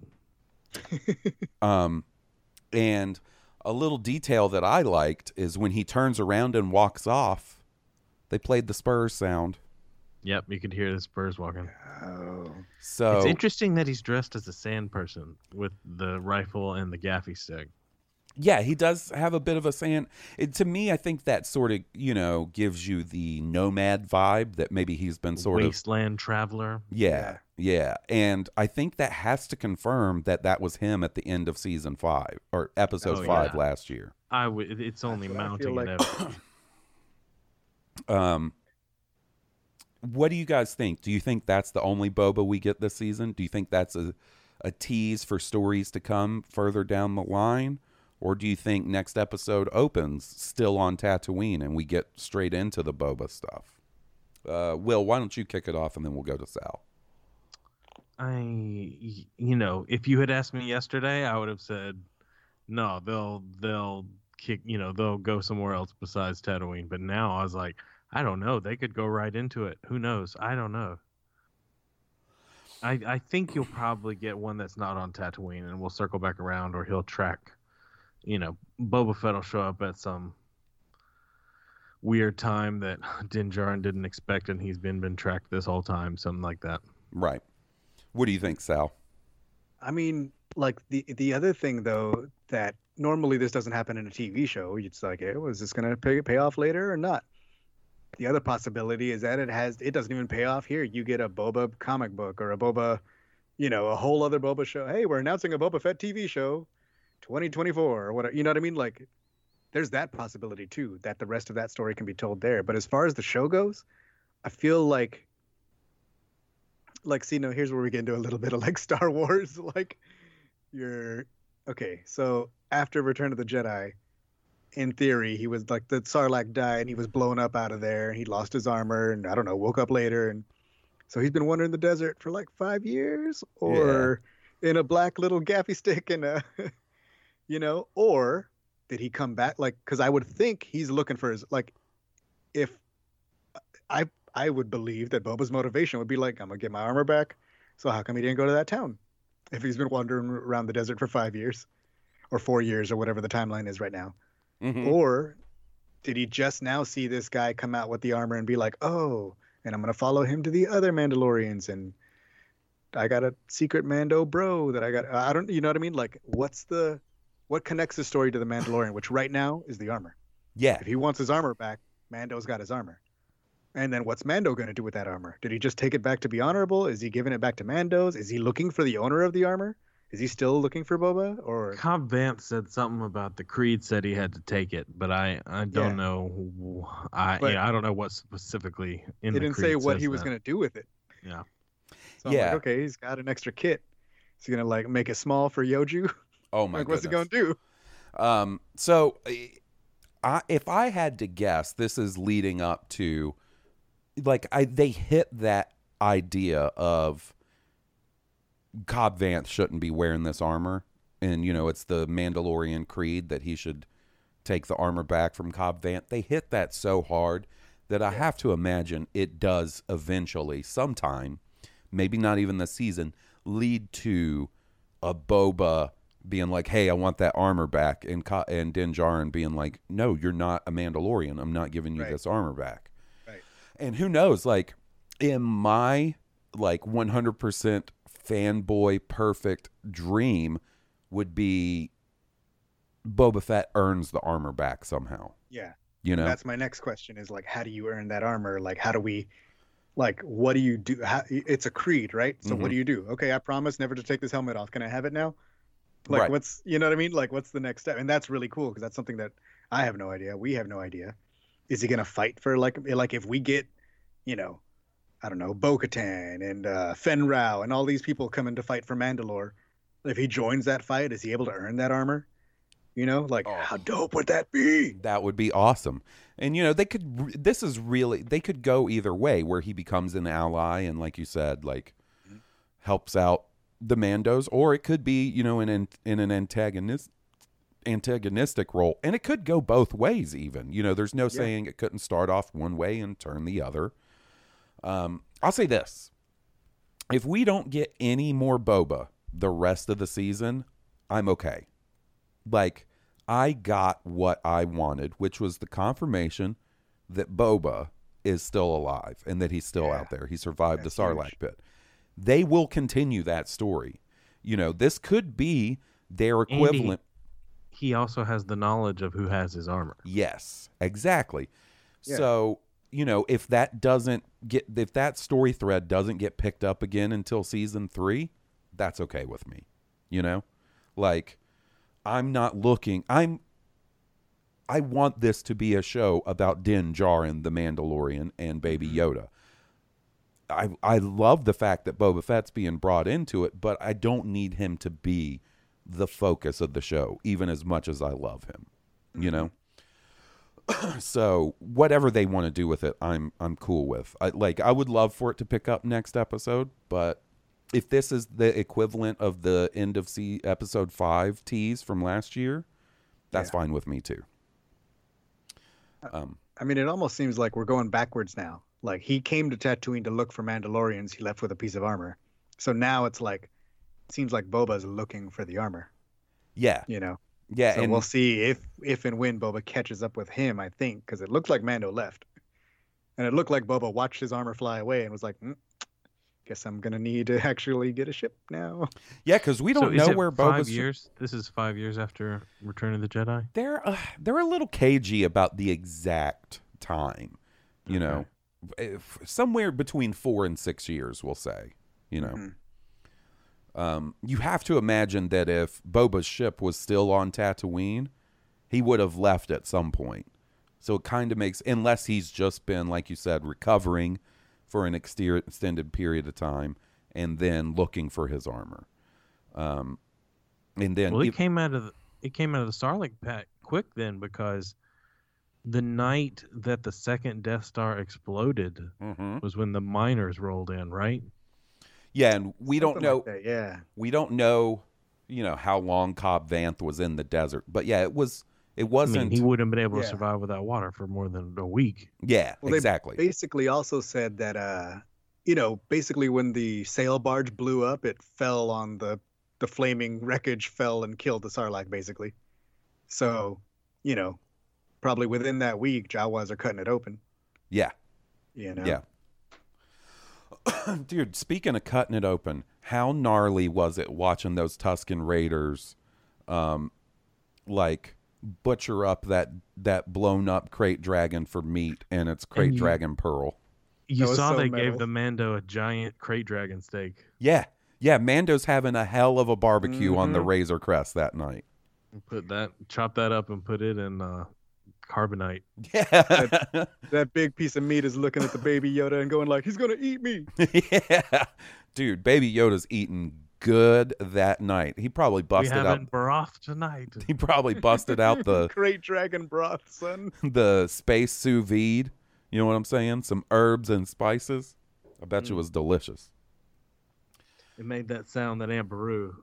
And a little detail that I liked is when he turns around and walks off, they played the Spurs sound. Yep, you could hear the Spurs walking. Oh. So It's interesting that he's dressed as a sand person with the rifle and the gaffy stick. yeah, he does have a bit of a sand. To me, I think that sort of, gives you the nomad vibe that maybe he's been sort Wasteland traveler. Yeah. And I think that has to confirm that was him at the end of season 5 or episode 5 last year. It's only That's what I mounting feel and like. What do you guys think? Do you think that's the only Boba we get this season? Do you think that's a a tease for stories to come further down the line? Or do you think next episode opens still on Tatooine and we get straight into the Boba stuff? Will, why don't you kick it off and then we'll go to Sal? If you had asked me yesterday, I would have said, no, they'll kick, they'll go somewhere else besides Tatooine. But now I was like, I don't know. They could go right into it. Who knows? I don't know. I think you'll probably get one that's not on Tatooine, and we'll circle back around, or he'll track, Boba Fett will show up at some weird time that Din Djarin didn't expect, and he's been tracked this whole time, something like that. Right. What do you think, Sal? I mean, like the other thing though, that normally this doesn't happen in a TV show. It's like, hey, was this gonna pay off later or not? The other possibility is that it doesn't even pay off here. You get a Boba comic book or a Boba, a whole other Boba show. Hey, we're announcing a Boba Fett TV show, 2024 or whatever. You know what I mean? Like, there's that possibility too, that the rest of that story can be told there. But as far as the show goes, I feel like, see, here's where we get into a little bit of like Star Wars. Like, okay, so after Return of the Jedi, in theory, he was like, the Sarlacc died and he was blown up out of there and he lost his armor and I don't know, woke up later. And so he's been wandering the desert for like 5 years or in a black little gaffy stick and or did he come back? Like, cause I would think he's looking for his, like, if I would believe that Boba's motivation would be like, I'm gonna get my armor back. So how come he didn't go to that town if he's been wandering around the desert for 5 years or 4 years or whatever the timeline is right now? Mm-hmm. Or did he just now see this guy come out with the armor and be like, oh, and I'm going to follow him to the other Mandalorians and I got a secret Mando bro that I don't, you know what I mean? Like, what connects the story to the Mandalorian, which right now is the armor. Yeah. If he wants his armor back, Mando's got his armor. And then what's Mando going to do with that armor? Did he just take it back to be honorable? Is he giving it back to Mando's? Is he looking for the owner of the armor? Is he still looking for Boba? Or Cobb Vanth said something about the Creed said he had to take it, but I don't know. I don't know what specifically in the Creed. He didn't say what he was going to do with it. Yeah. So I'm like, okay, he's got an extra kit. Is he going to like make it small for Yoju? Oh my like, goodness. What's he going to do? So if I had to guess, this is leading up to like they hit that idea of Cobb Vanth shouldn't be wearing this armor, and it's the Mandalorian creed that he should take the armor back from Cobb Vanth. They hit that so hard that I have to imagine it does eventually, sometime, maybe not even this season, lead to a Boba being like, hey, I want that armor back, and Din Djarin being like, no, you're not a Mandalorian. I'm not giving you this armor back. Right. And who knows, like, in my like 100% fanboy perfect dream would be Boba Fett earns the armor back somehow. Yeah. That's my next question is like, how do you earn that armor? Like, how do we, like, what do you do? It's a creed, right? So what do you do? Okay, I promise never to take this helmet off. Can I have it now? Like, right. What's, you know what I mean? Like, what's the next step? And that's really cool because that's something that I have no idea. We have no idea. Is he going to fight for like if we get, I don't know, Bo-Katan and Fen Rao and all these people coming to fight for Mandalore. If he joins that fight, is he able to earn that armor? How dope would that be? That would be awesome. And, they could go either way where he becomes an ally and, like you said, like helps out the Mandos, or it could be, in an antagonistic role. And it could go both ways even. There's no saying it couldn't start off one way and turn the other. I'll say this. If we don't get any more Boba the rest of the season, I'm okay. Like, I got what I wanted, which was the confirmation that Boba is still alive and that he's still out there. He survived the Sarlacc pit. They will continue that story. This could be their equivalent. He also has the knowledge of who has his armor. Yes, exactly. Yeah. So, if that story thread doesn't get picked up again until season 3, that's okay with me. Like, I'm not looking. I want this to be a show about Din Djarin, the Mandalorian, and Baby Yoda. I love the fact that Boba Fett's being brought into it, but I don't need him to be the focus of the show, even as much as I love him, you know? So whatever they want to do with it, I'm cool with. I would love for it to pick up next episode, but if this is the equivalent of the end of episode 5 tease from last year, that's fine with me too. I mean, it almost seems like we're going backwards now. Like, he came to Tatooine to look for Mandalorians. He left with a piece of armor. So now it seems like Boba's looking for the armor. Yeah. You know? Yeah. So and we'll see if and when Boba catches up with him, I think, because it looked like Mando left. And it looked like Boba watched his armor fly away and was like, guess I'm going to need to actually get a ship now. yeah, because we don't know where Boba's... 5 years? This is 5 years after Return of the Jedi? They're a little cagey about the exact time, you know. Somewhere between 4 and 6 years, we'll say, you know. You have to imagine that if Boba's ship was still on Tatooine, he would have left at some point. So it kind of makes, unless he's just been, like you said, recovering for an extended period of time and then looking for his armor. And then it came out of the Starlink pack quick then, because the night that the second Death Star exploded was when the miners rolled in, right? Yeah, and we don't know. Like that, yeah, we don't know, you know, how long Cobb Vanth was in the desert, but yeah, it wasn't. I mean, he wouldn't have been able to survive without water for more than a week. Yeah, well, exactly. They basically also said that, you know, basically when the sail barge blew up, it fell on the flaming wreckage, fell and killed the Sarlacc, basically. So, you know, probably within that week, Jawas are cutting it open. Yeah. You know? Yeah. Dude, speaking of cutting it open, how gnarly was it watching those Tusken Raiders, like, butcher up that blown up crate dragon for meat and its crate dragon pearl? You saw they gave the Mando a giant crate dragon steak. Yeah. Yeah, Mando's having a hell of a barbecue on the Razor Crest that night. Chop that up and put it in carbonite. Yeah. That big piece of meat is looking at the baby Yoda and going like, he's going to eat me. Yeah. Dude, baby Yoda's eating good that night. He probably busted out. We having broth tonight. He probably busted out the crate dragon broth, son. The space sous vide. You know what I'm saying? Some herbs and spices. I bet you it was delicious. It made that sound that Aunt Beru.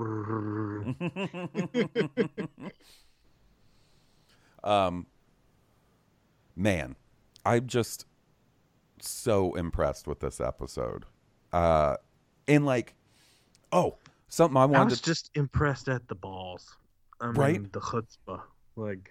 Man, I'm just so impressed with this episode. And like, something I wanted. I was just impressed at the balls. I mean, right? The chutzpah. Like,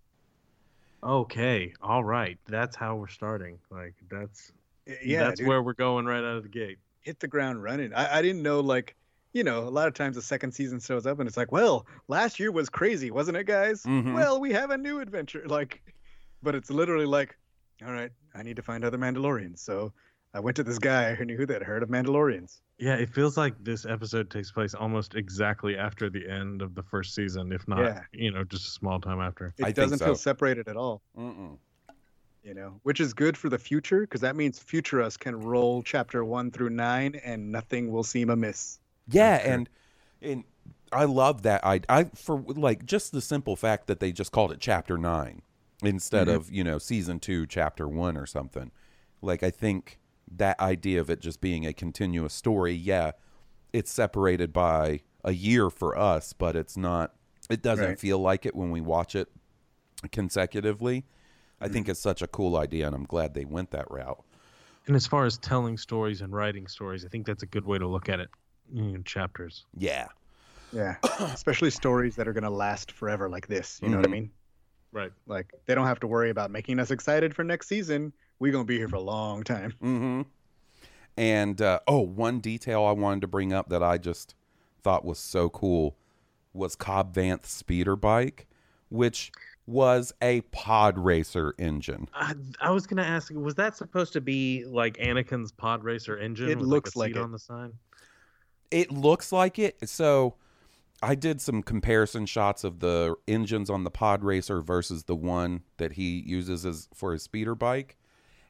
okay, all right, that's how we're starting. Like, that's where we're going right out of the gate. Hit the ground running. I didn't know, like, you know, a lot of times the second season shows up and it's like, well, last year was crazy, wasn't it, guys? Well, we have a new adventure. Like, but it's literally like, all right, I need to find other Mandalorians. So I went to this guy who knew that heard of Mandalorians. Yeah, it feels like this episode takes place almost exactly after the end of the first season, if not, you know, just a small time after. It doesn't feel separated at all. You know, which is good for the future, because that means future us can roll chapter 1 through 9 and nothing will seem amiss. Yeah, and I love that. I for like just the simple fact that they just called it chapter 9 instead of, you know, season 2 chapter 1 or something. Like, I think that idea of it just being a continuous story, yeah, it's separated by a year for us, but it's not. It doesn't feel like it when we watch it consecutively. I think it's such a cool idea, and I'm glad they went that route. And as far as telling stories and writing stories, I think that's a good way to look at it in chapters. Yeah. Yeah. Especially stories that are going to last forever like this. You know what I mean? Right. Like, they don't have to worry about making us excited for next season. We're going to be here for a long time. And, one detail I wanted to bring up that I just thought was so cool was Cobb Vanth's speeder bike, which was a pod racer engine. I was going to ask, was that supposed to be like Anakin's pod racer engine? It looks like it on the side. It looks like it. So I did some comparison shots of the engines on the pod racer versus the one that he uses for his speeder bike.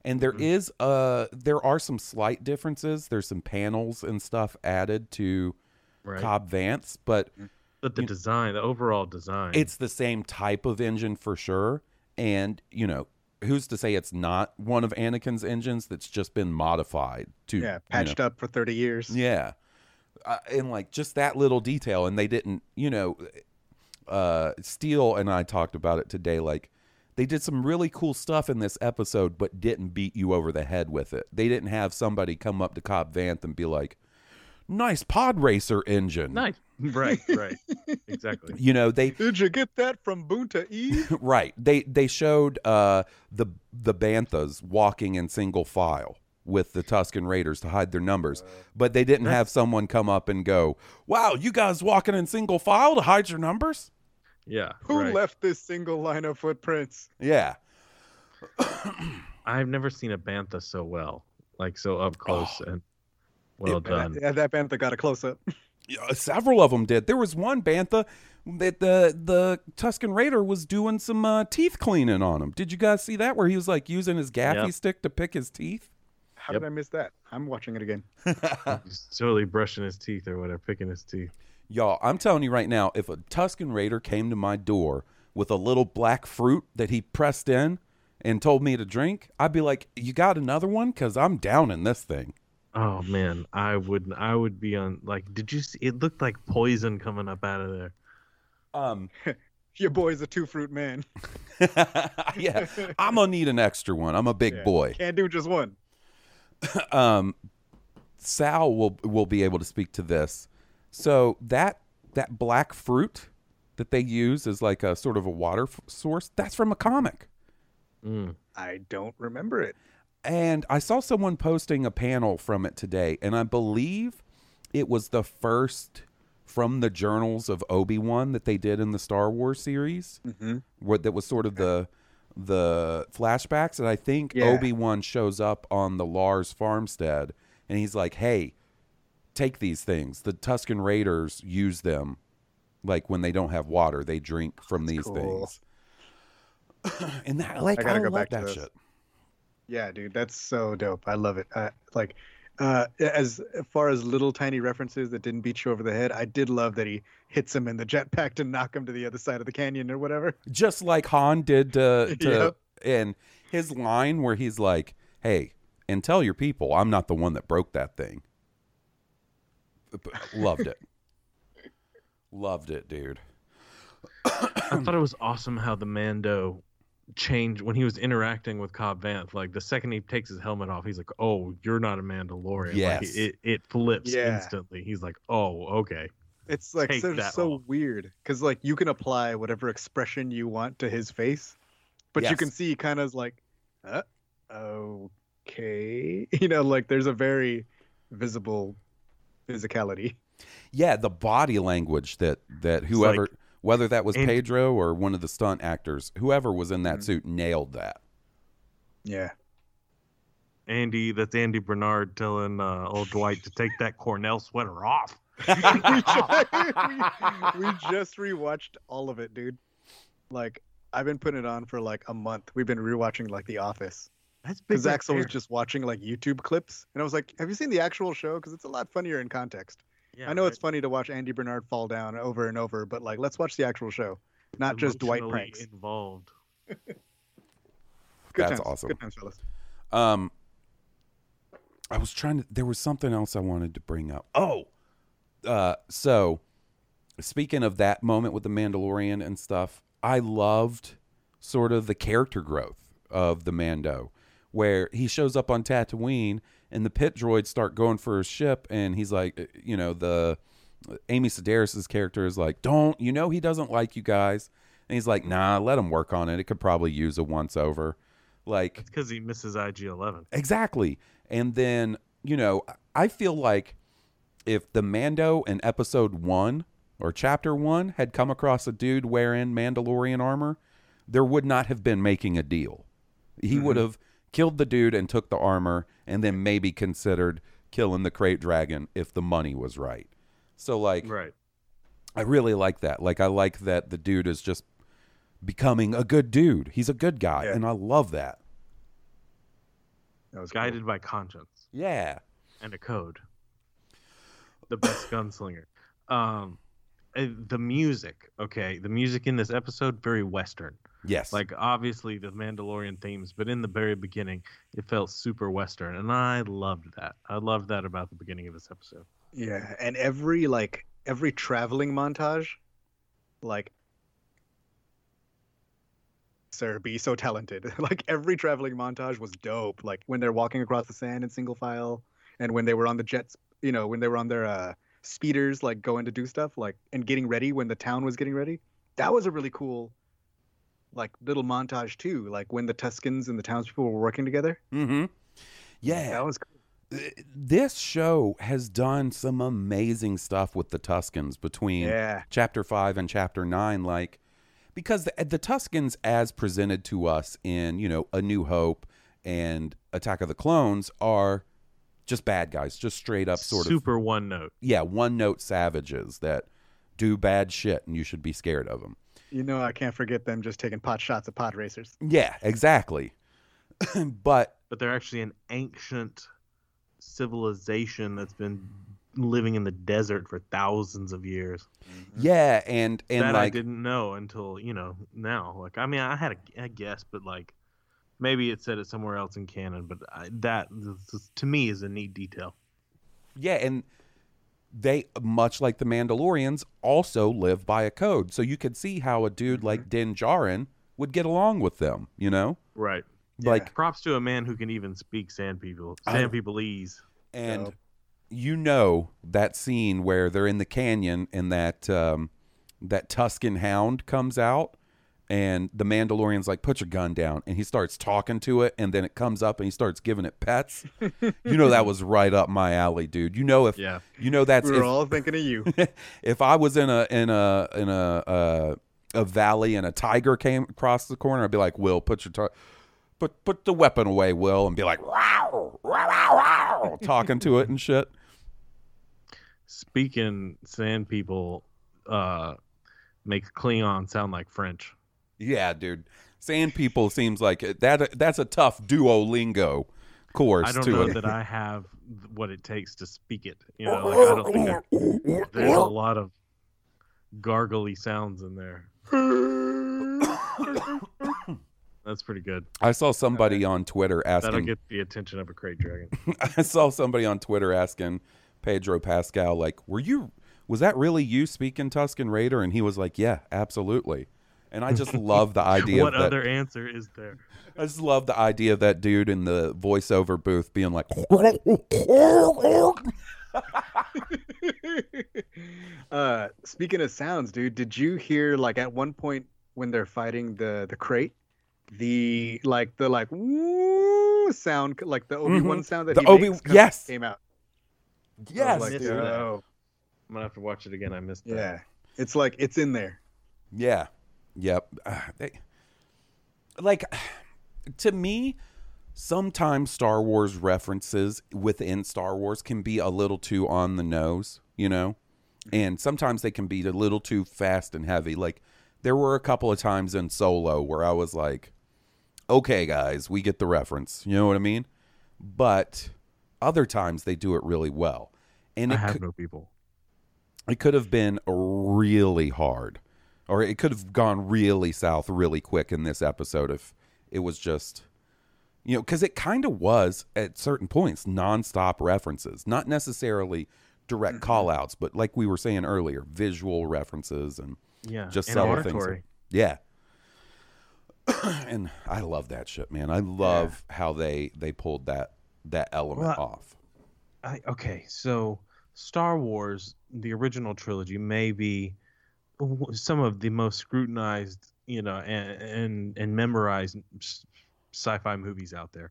And there are some slight differences. There's some panels and stuff added to Cobb Vanth, but the design, the overall design, it's the same type of engine for sure. And who's to say it's not one of Anakin's engines that's just been modified to patched up for 30 years. Yeah. And like just that little detail, and they didn't, Steele and I talked about it today. Like they did some really cool stuff in this episode, but didn't beat you over the head with it. They didn't have somebody come up to Cobb Vanth and be like, "Nice pod racer engine." Nice. Right. Exactly. Did you get that from Boonta Eve? Right. They showed the Banthas walking in single file with the Tusken Raiders to hide their numbers, but they didn't have someone come up and go, "Wow, you guys walking in single file to hide your numbers?" Yeah. Who left this single line of footprints? Yeah. I've never seen a Bantha so well, like so up close and well done. Yeah, that Bantha got a close up. Several of them did. There was one Bantha that the Tusken Raider was doing some teeth cleaning on him. Did you guys see that, where he was like using his gaffy stick to pick his teeth? How did I miss that? I'm watching it again. He's totally brushing his teeth or whatever, picking his teeth. Y'all, I'm telling you right now, if a Tusken Raider came to my door with a little black fruit that he pressed in and told me to drink, I'd be like, "You got another one? Because I'm down in this thing." Oh man, I would be on, like, did you see, it looked like poison coming up out of there. Your boy's a 2-fruit man. Yeah, I'm gonna need an extra one. I'm a big boy. Can't do just one. Sal will be able to speak to this. So that black fruit that they use as like a sort of a water source, that's from a comic. I don't remember it. And I saw someone posting a panel from it today, and I believe it was the first from the journals of Obi-Wan that they did in the Star Wars series. That was sort of the flashbacks. And I think Obi-Wan shows up on the Lars farmstead, and he's like, "Hey, take these things. The Tusken Raiders use them, like when they don't have water, they drink from these things." And that, like, I love that shit. Yeah, dude, that's so dope. I love it. As far as little tiny references that didn't beat you over the head, I did love that he hits him in the jetpack to knock him to the other side of the canyon or whatever. Just like Han did to and his line where he's like, "Hey, and tell your people I'm not the one that broke that thing." Loved it. Loved it, dude. I thought it was awesome how the Mando changed when he was interacting with Cobb Vanth. Like the second he takes his helmet off, he's like, "Oh, you're not a Mandalorian." Yes. Like, it flips instantly. He's like, "Oh, okay." It's like so weird because like you can apply whatever expression you want to his face, but you can see kind of like, okay, like there's a very visible physicality. Yeah, the body language that whoever, like, whether that was Pedro or one of the stunt actors, whoever was in that suit nailed that. Yeah. That's Andy Bernard telling old Dwight to take that Cornell sweater off. we just rewatched all of it, dude. Like, I've been putting it on for like a month. We've been rewatching like The Office. That's big. Because Axel was just watching like YouTube clips, and I was like, "Have you seen the actual show? Because it's a lot funnier in context." Yeah, I know it's funny to watch Andy Bernard fall down over and over, but like, let's watch the actual show, not just Dwight pranks. Involved. That's awesome. Good times, fellas. I was there was something else I wanted to bring up. So speaking of that moment with the Mandalorian and stuff, I loved sort of the character growth of the Mando, where he shows up on Tatooine and the pit droids start going for his ship, and he's like, the Amy Sedaris' character is like, he doesn't like you guys. And he's like, "Nah, let him work on it. It could probably use a once over." Like, it's because he misses IG-11. Exactly. And then, I feel like if the Mando in episode 1 or chapter 1 had come across a dude wearing Mandalorian armor, there would not have been making a deal. He would have killed the dude and took the armor, and then maybe considered killing the crate dragon if the money was right. So, like, right. I really like that. Like, I like that the dude is just becoming a good dude. He's a good guy, and I love that. That was guided by conscience Yeah. and a code. The best gunslinger. The music, okay. The music in this episode, very Western. Yes. Like, obviously, the Mandalorian themes, but in the very beginning, it felt super Western, and I loved that. I loved that about the beginning of this episode. Yeah, and every traveling montage, like, sir, be so talented. Like, every traveling montage was dope. Like, when they're walking across the sand in single file, and when they were on the jets, when they were on their speeders, like, going to do stuff, like, and getting ready when the town was getting ready. That was a really cool, like, little montage, too. Like, when the Tuskens and the townspeople were working together. Mm-hmm. Yeah. That was cool. This show has done some amazing stuff with the Tuskens between Chapter 5 and Chapter 9. Like, because the Tuskens, as presented to us in, A New Hope and Attack of the Clones, are just bad guys, just straight up sort of super one note. Yeah, one note savages that do bad shit, and you should be scared of them. I can't forget them just taking pot shots at pod racers. Yeah, exactly. But they're actually an ancient civilization that's been living in the desert for thousands of years. Yeah, and that, like, I didn't know until now. Like, I mean, I had a guess, but like maybe it said it somewhere else in canon. But that to me is a neat detail. Yeah, and they, much like the Mandalorians, also live by a code. So you could see how a dude like Din Djarin would get along with them. Right. Like, props to a man who can even speak Sand Peopleese. And that scene where they're in the canyon and that Tusken Hound comes out, and the Mandalorian's like, "Put your gun down," and he starts talking to it, and then it comes up and he starts giving it pets. That was right up my alley, dude. That's we're all thinking of you. If I was in a valley and a tiger came across the corner, I'd be like, "Will, put the weapon away, Will," and be like, "Wow, wow, wow, wow," talking to it and shit. Speaking Sand People makes Klingon sound like French. Yeah, dude. Sand People seems like that's a tough Duolingo course. I don't know that I have what it takes to speak it. I don't think there's a lot of gargly sounds in there. That's pretty good. I saw somebody on Twitter asking. That'll get the attention of a Krayt Dragon. I saw somebody on Twitter asking Pedro Pascal, like, was that really you speaking Tusken Raider? And he was like, "Yeah, absolutely." And I just love the idea What other answer is there? I just love the idea of that dude in the voiceover booth being like, speaking of sounds, dude, did you hear, like, at one point when they're fighting the Krayt, the woo sound, like the Obi-Wan sound that came out? Yes. I'm gonna have to watch it again. I missed that. Yeah, it's like it's in there. Yeah. Yep. To me, sometimes Star Wars references within Star Wars can be a little too on the nose, and sometimes they can be a little too fast and heavy. Like, there were a couple of times in Solo where I was like, "Okay, guys, we get the reference." You know what I mean? But other times they do it really well. And I have no people. It could have been really hard, or it could have gone really south really quick in this episode if it was just, because it kind of was at certain points nonstop references, not necessarily direct call outs, but like we were saying earlier, visual references and just subtle things. Yeah. And I love that shit, man. I love how they pulled that element off. Okay, so Star Wars, the original trilogy, may be some of the most scrutinized, and memorized sci-fi movies out there.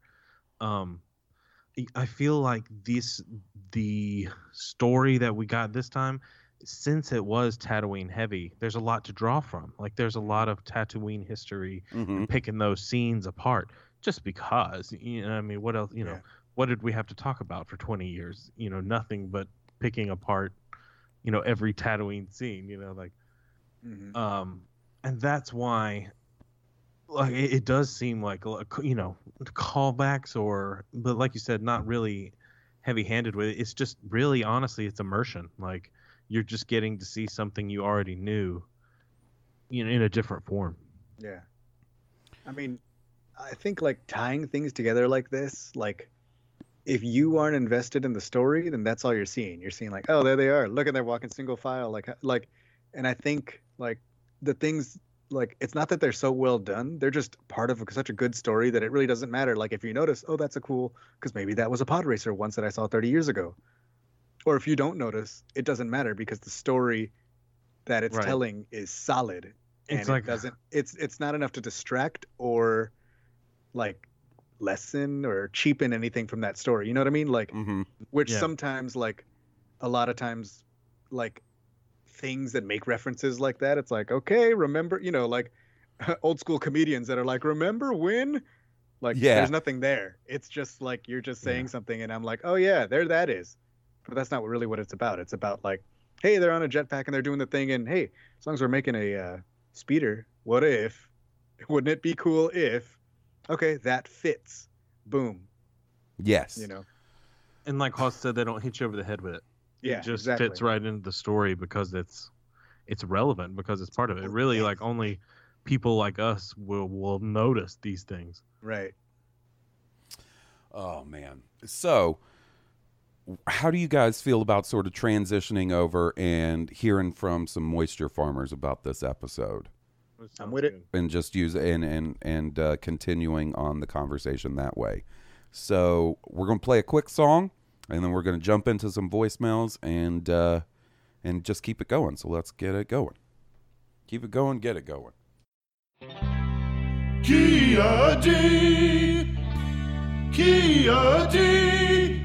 I feel like the story that we got this time, since it was Tatooine heavy, there's a lot to draw from. Like, there's a lot of Tatooine history, and picking those scenes apart just because, I mean, what else, what did we have to talk about for 20 years? Nothing but picking apart, every Tatooine scene, and that's why like it does seem like callbacks, but like you said, not really heavy-handed with it. It's just really, honestly, it's immersion. Like you're just getting to see something you already knew, in a different form. Yeah. I mean, I think like tying things together like this, like if you aren't invested in the story, then that's all you're seeing. You're seeing like, oh, there they are. Look at they're walking single file, like, and I think like the things like it's not that they're so well done. They're just part of such a good story that it really doesn't matter. Like if you notice, oh, that's a cool, because maybe that was a pod racer once that I saw 30 years ago. Or if you don't notice, it doesn't matter because the story that it's Right. telling is solid. And It's like- it doesn't it's not enough to distract or like lessen or cheapen anything from that story. You know what I mean? Like Mm-hmm. which Yeah. sometimes like a lot of times like things that make references like that, it's like, okay, remember, like old school comedians that are like, remember when? Like Yeah. there's nothing there. It's just like you're just saying something and I'm like, oh yeah, there that is. But that's not really what it's about. It's about like, hey, they're on a jetpack and they're doing the thing, and hey, as long as we're making a speeder, wouldn't it be cool if, okay, that fits. Boom. Yes. And like Hoss said, they don't hit you over the head with it. Yeah, It just exactly. fits right into the story because it's relevant, because it's part of it. Really, like only people like us will notice these things. Right. Oh man. So, how do you guys feel about sort of transitioning over and hearing from some moisture farmers about this episode, I'm with it. and just use and continuing on the conversation that way? So we're gonna play a quick song, and then we're gonna jump into some voicemails and just keep it going. So let's get it going. Keep it going. Get it going. Kia D, Kia D,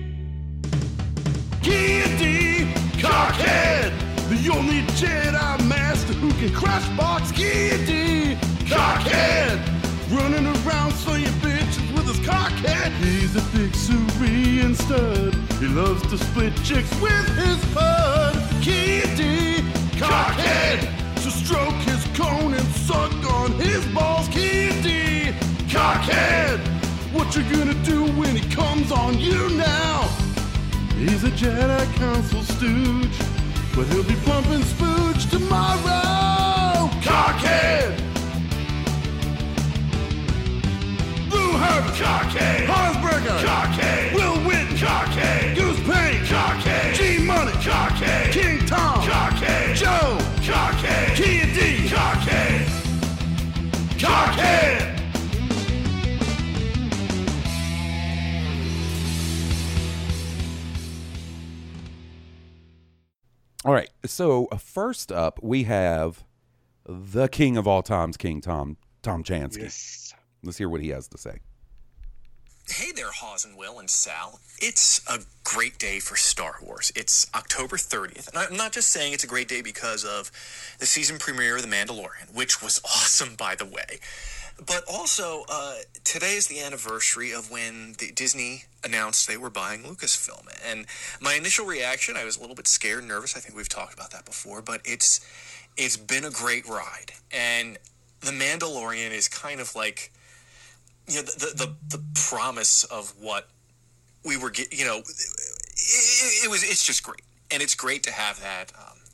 Kia D, Cockhead, the only Jedi Master who can crash box. Kia D, Cockhead, running around slaying bitches with his cockhead. He's a big Syrian stud. He loves to split chicks with his bud. Kia D, Cockhead, to stroke his cone and suck on his balls. Kia D, Cockhead, what you gonna do when he comes on you now? He's a Jedi Council stooge, but he'll be pumping spooge tomorrow. Cockhead, Lou Herbert, Cockhead, Hansberger, Cockhead, Will Witten, Cockhead, Goose Payne, Cockhead, G Money, Cockhead, King Tom, Cockhead, Joe, Cockhead, Kia D, Cockhead, Cockhead. All right. So first up, we have the king of all times, King Tom Chansky. Yes. Let's hear what he has to say. Hey there, Hawes and Will and Sal. It's a great day for Star Wars. It's October 30th. And I'm not just saying it's a great day because of the season premiere of The Mandalorian, which was awesome, by the way. But also, today is the anniversary of when Disney announced they were buying Lucasfilm. And my initial reaction, I was a little bit scared, nervous. I think we've talked about that before. But it's been a great ride. And The Mandalorian is kind of like, the promise of what we were getting. It's just great. And it's great to have that.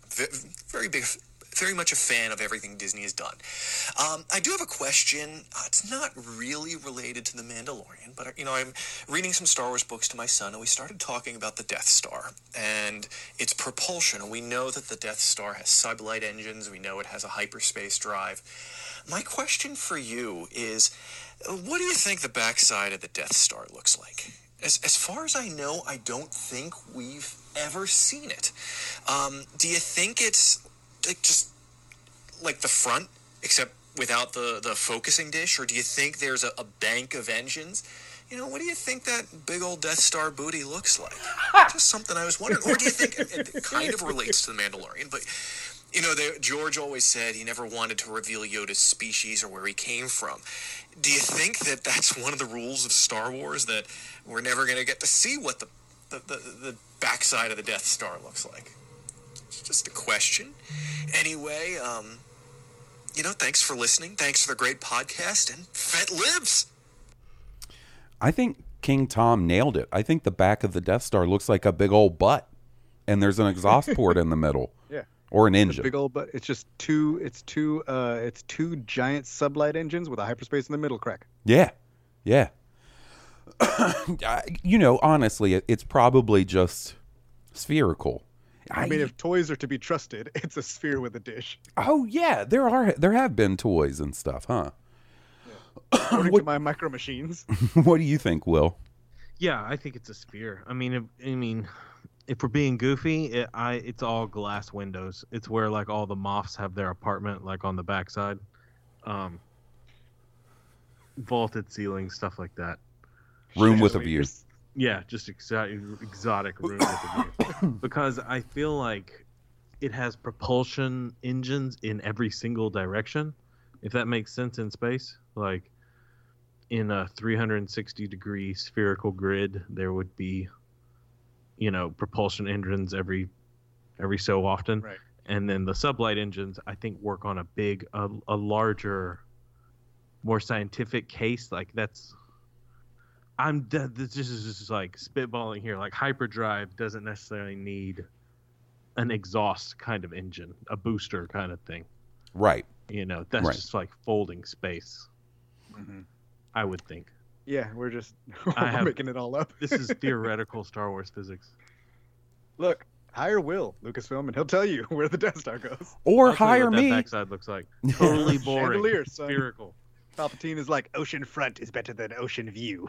Very much a fan of everything Disney has done. I do have a question. It's not really related to The Mandalorian, but, I'm reading some Star Wars books to my son, and we started talking about the Death Star and its propulsion. And we know that the Death Star has sublight engines. We know it has a hyperspace drive. My question for you is, what do you think the backside of the Death Star looks like? As far as I know, I don't think we've ever seen it. Do you think it's just like the front, except without the focusing dish, or do you think there's a bank of engines? What do you think that big old Death Star booty looks like? Just something I was wondering. Or do you think it kind of relates to The Mandalorian, but George always said he never wanted to reveal Yoda's species or where he came from. Do you think that that's one of the rules of Star Wars, that we're never going to get to see what the backside of the Death Star looks like? It's just a question. Anyway, thanks for listening. Thanks for the great podcast, and Fett lives. I think King Tom nailed it. I think the back of the Death Star looks like a big old butt, and there's an exhaust port in the middle. Yeah. Or an engine. Big old, but it's just two giant sublight engines with a hyperspace in the middle crack. Yeah. Yeah. Honestly, it's probably just spherical. I mean, if toys are to be trusted, it's a sphere with a dish. Oh yeah, there have been toys and stuff, huh? Yeah. According to my Micro Machines. What do you think, Will? Yeah, I think it's a sphere. I mean, if we're being goofy, it's all glass windows. It's where like all the Moffs have their apartment, like on the backside, vaulted ceilings, stuff like that. Room with a view. Yeah, just exotic room with a view. Because I feel like it has propulsion engines in every single direction, if that makes sense in space. Like in a 360-degree spherical grid, there would be, propulsion engines every so often. Right. And then the sublight engines, I think, work on a larger, more scientific case. Like this is just like spitballing here. Like hyperdrive doesn't necessarily need an exhaust kind of engine, a booster kind of thing. Right. That's right. just like folding space. Mm-hmm. I would think. Yeah, we're just making it all up. This is theoretical Star Wars physics. Look, hire Will, Lucasfilm, and he'll tell you where the Death Star goes. Or I'll tell you hire what me. That backside looks like totally boring. Chandelier, son. Spherical. Palpatine is like, ocean front is better than ocean view.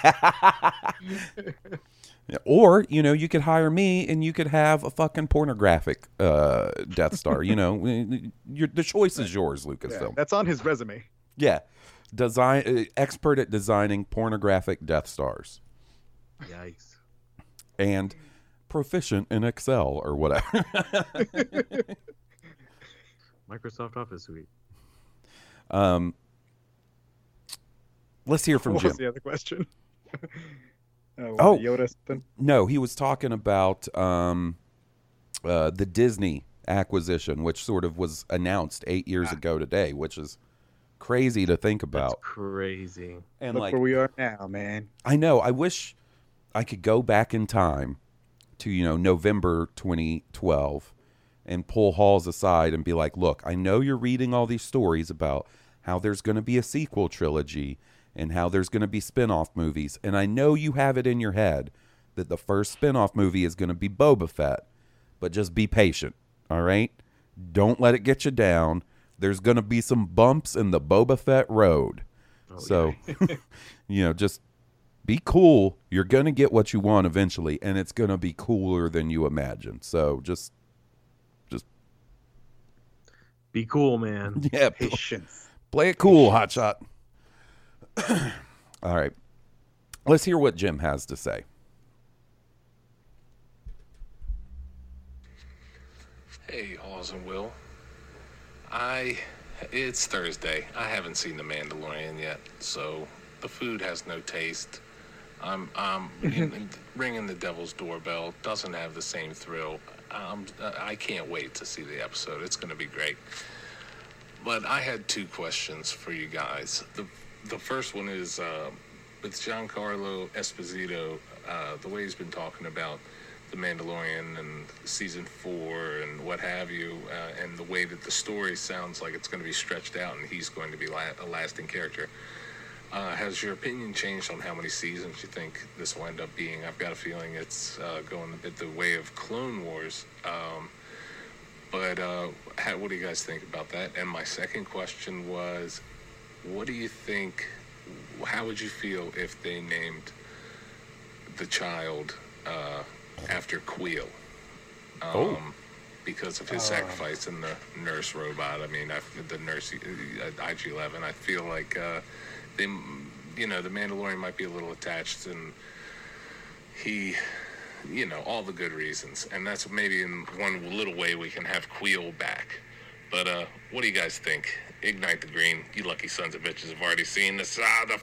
Or, you could hire me and you could have a fucking pornographic Death Star. The choice is yours, Lucasfilm. Yeah, that's on his resume. Yeah. Expert at designing pornographic Death Stars. Yikes. And proficient in Excel or whatever. Microsoft Office Suite. Let's hear from What Jim. was the other question? Oh. Yoda something? No, he was talking about the Disney acquisition, which sort of was announced 8 years ago today, which is crazy to think about. That's crazy. And Look where we are now, man. I know. I wish I could go back in time to, November 2012 and pull Halls aside and be like, look, I know you're reading all these stories about how there's going to be a sequel trilogy and how there's going to be spin-off movies. And I know you have it in your head that the first spin-off movie is going to be Boba Fett, but just be patient, all right? Don't let it get you down. There's going to be some bumps in the Boba Fett road. Just be cool. You're going to get what you want eventually, and it's going to be cooler than you imagine. So just be cool, man. Yeah, Patience. play it cool, hotshot. All right. Let's hear what Jim has to say. Hey, Halls and Will. It's Thursday. I haven't seen The Mandalorian yet, so the food has no taste. I'm ringing the devil's doorbell. Doesn't have the same thrill. I can't wait to see the episode. It's going to be great. But I had two questions for you guys. The first one is with Giancarlo Esposito, the way he's been talking about The Mandalorian and season 4 and what have you, and the way that the story sounds like it's going to be stretched out and he's going to be a lasting character. Has your opinion changed on how many seasons you think this will end up being? I've got a feeling it's going a bit the way of Clone Wars. But what do you guys think about that? And my second question was, what do you think, how would you feel if they named the child after Queel? Because of his sacrifice in the nurse robot. I mean, the nurse, IG-11, I feel like the Mandalorian might be a little attached, and he, all the good reasons. And that's maybe in one little way we can have Queel back. But what do you guys think? Ignite the green. You lucky sons of bitches have already seen the side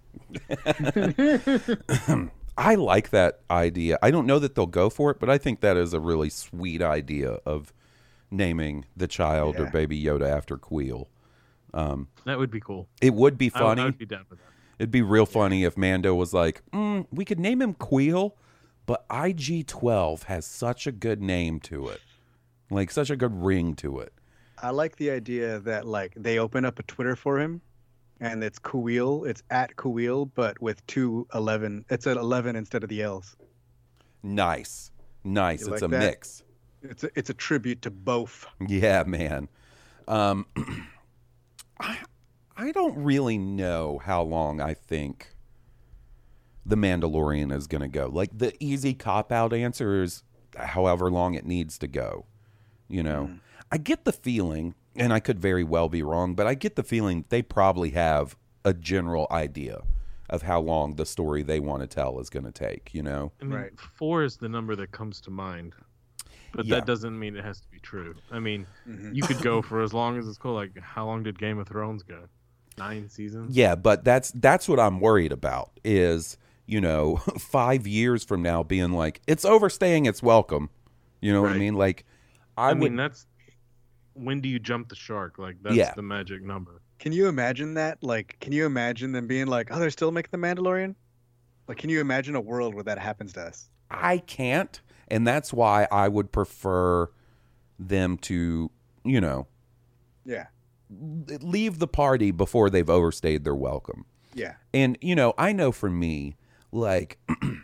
of... I like that idea. I don't know that they'll go for it, but I think that is a really sweet idea of naming the child or Baby Yoda after Queel. That would be cool. It would be I funny. would be down with that. It'd be real funny if Mando was like, we could name him Queel, but IG-12 has such a good name to it. Like, such a good ring to it. I like the idea that, like, they open up a Twitter for him, and it's Kuil. It's at Kuil, but with 211. It's an 11 instead of the L's. Nice. Nice. You It's like a that? mix. It's a tribute to both. Yeah, man. I don't really know how long I think The Mandalorian is going to go. Like, the easy cop-out answer is however long it needs to go. You know? I get the feeling, and I could very well be wrong, but I get the feeling they probably have a general idea of how long the story they want to tell is going to take, you know? I mean, Right. 4 is the number that comes to mind, but Yeah. that doesn't mean it has to be true. I mean, you could go for as long as it's cool. Like, how long did Game of Thrones go? 9 seasons? Yeah, but that's what I'm worried about is, you know, 5 years from now being like, it's overstaying its welcome. You know what I Right. mean? Like, I would, mean, that's when do you jump the shark? Like, that's Yeah. the magic number. Can you imagine that? Like, can you imagine them being like, oh, they're still making The Mandalorian? Like, can you imagine a world where that happens to us? I can't, and that's why I would prefer them to, you know, Yeah. leave the party before they've overstayed their welcome. Yeah. And, you know, I know for me, like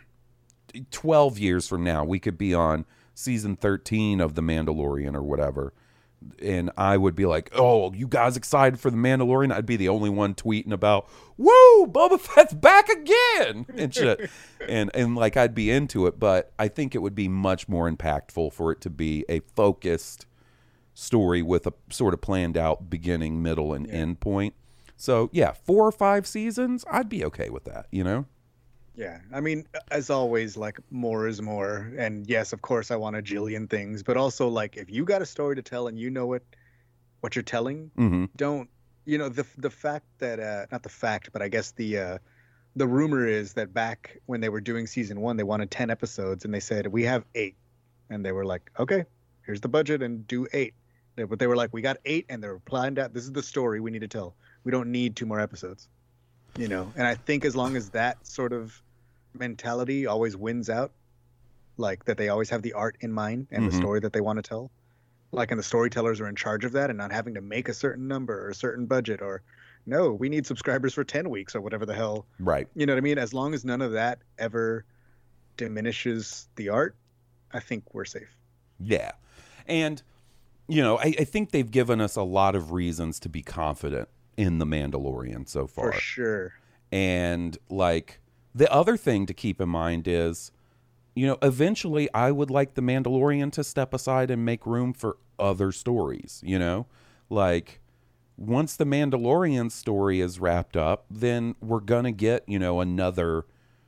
12 years from now, we could be on season 13 of The Mandalorian or whatever. And I would be like, oh, you guys excited for The Mandalorian? I'd be the only one tweeting about, woo, Boba Fett's back again and shit. and like, I'd be into it. But I think it would be much more impactful for it to be a focused story with a sort of planned out beginning, middle, and end point. So, yeah, 4 or 5 seasons, I'd be okay with that, you know? Yeah. I mean, as always, like, more is more. And yes, of course, I want a jillion things. But also, like, if you got a story to tell and you know what you're telling, Mm-hmm. don't, you know, the fact that, not the fact, but I guess the rumor is that back when they were doing season 1, they wanted 10 episodes and they said, we have 8. And they were like, okay, here's the budget and do 8. But they were like, we got 8 and they're planned out. This is the story we need to tell. We don't need 2 more episodes, you know? And I think as long as that sort of mentality always wins out, like that they always have the art in mind and the story that they want to tell, like, and the storytellers are in charge of that and not having to make a certain number or a certain budget or no, we need subscribers for 10 weeks or whatever the hell. Right. You know what I mean? As long as none of that ever diminishes the art, I think we're safe. Yeah. And, you know, I think they've given us a lot of reasons to be confident in The Mandalorian so far. For sure. And, like, the other thing to keep in mind is, you know, eventually I would like The Mandalorian to step aside and make room for other stories, you know? Like, once The Mandalorian story is wrapped up, then we're going to get, you know, another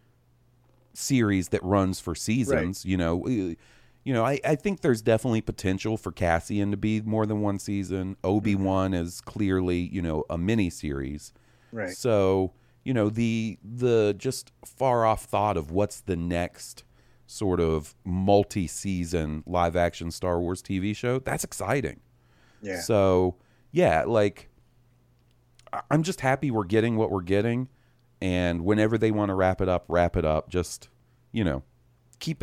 series that runs for seasons, you know. You know, I think there's definitely potential for Cassian to be more than one season. Obi-Wan is clearly, you know, a mini series. Right. So, you know, the just far off thought of what's the next sort of multi-season live action Star Wars TV show, that's exciting. Yeah. So, yeah, like, I'm just happy we're getting what we're getting. And whenever they want to wrap it up. Just, you know, keep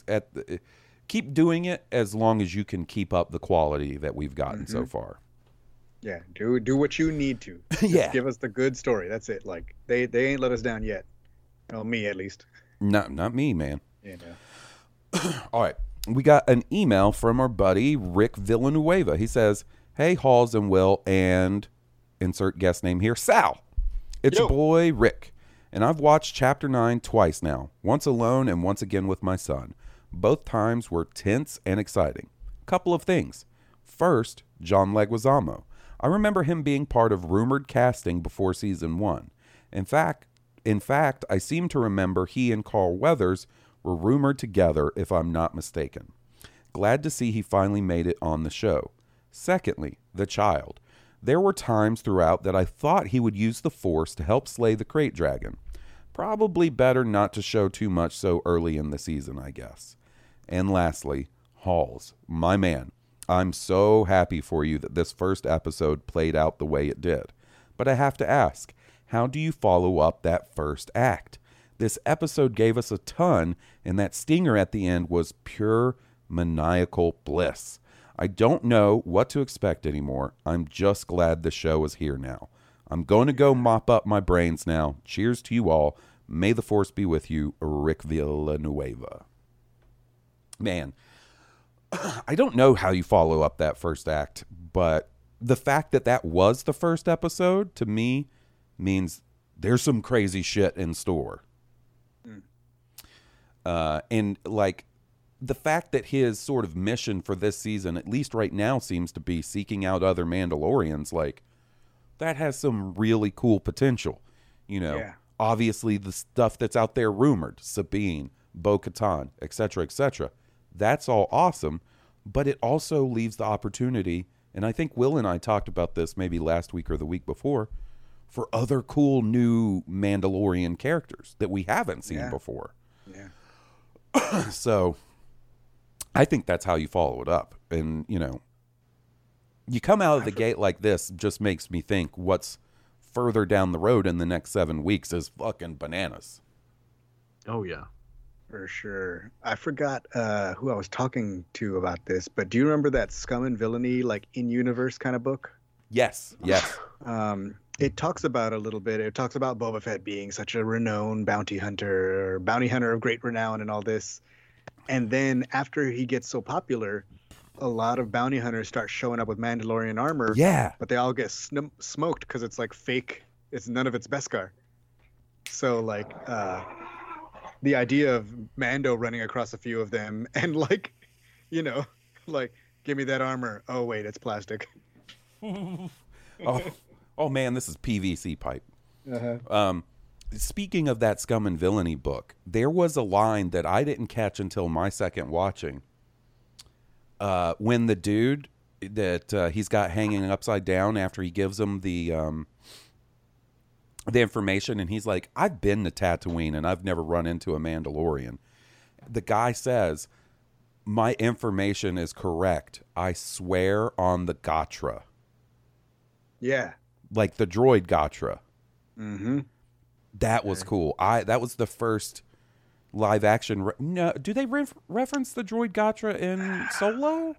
doing it as long as you can keep up the quality that we've gotten so far. Yeah. Do what you need to. Just Yeah. give us the good story. That's it. Like, they ain't let us down yet. Well, me at least. Not me, man. You know. All right. We got an email from our buddy Rick Villanueva. He says, hey, Halls and Will, and insert guest name here, Sal. It's your boy Rick, and I've watched Chapter 9 twice now, once alone and once again with my son. Both times were tense and exciting. Couple of things. First, John Leguizamo. I remember him being part of rumored casting before season 1. In fact, I seem to remember he and Carl Weathers were rumored together, if I'm not mistaken. Glad to see he finally made it on the show. Secondly, the child. There were times throughout that I thought he would use the Force to help slay the Krayt Dragon. Probably better not to show too much so early in the season, I guess. And lastly, Halls, my man. I'm so happy for you that this first episode played out the way it did. But I have to ask, how do you follow up that first act? This episode gave us a ton, and that stinger at the end was pure maniacal bliss. I don't know what to expect anymore. I'm just glad the show is here now. I'm going to go mop up my brains now. Cheers to you all. May the force be with you, Rick Villanueva. Man, I don't know how you follow up that first act, but the fact that that was the first episode, to me, means there's some crazy shit in store. And, like, the fact that his sort of mission for this season, at least right now, seems to be seeking out other Mandalorians, like, that has some really cool potential. You know, obviously the stuff that's out there rumored, Sabine, Bo-Katan, etc., that's all awesome, but it also leaves the opportunity, and I think Will and I talked about this maybe last week or the week before, for other cool new Mandalorian characters that we haven't seen before. Yeah. So I think that's how you follow it up. And, you know, you come out of the gate like this, just makes me think what's further down the road in the next 7 weeks is fucking bananas. Oh, yeah. For sure. I forgot who I was talking to about this, but do you remember that Scum and Villainy, like, in-universe kind of book? Yes. It talks about a little bit. It talks about Boba Fett being such a renowned bounty hunter of great renown and all this. And then after he gets so popular, a lot of bounty hunters start showing up with Mandalorian armor. Yeah. But they all get smoked because it's like fake. It's none of it's Beskar. So like the idea of Mando running across a few of them and like, you know, like, give me that armor. Oh, wait, it's plastic. Oh man, this is PVC pipe. Speaking of that Scum and Villainy book, there was a line that I didn't catch until my second watching. When the dude that he's got hanging upside down after he gives him the information, and he's like, I've been to Tatooine and I've never run into a Mandalorian. The guy says, my information is correct. I swear on the Gatra. Yeah. Like the droid Gatra. Mm-hmm. That was cool. That was the first live action. No, do they reference the droid Gatra in Solo?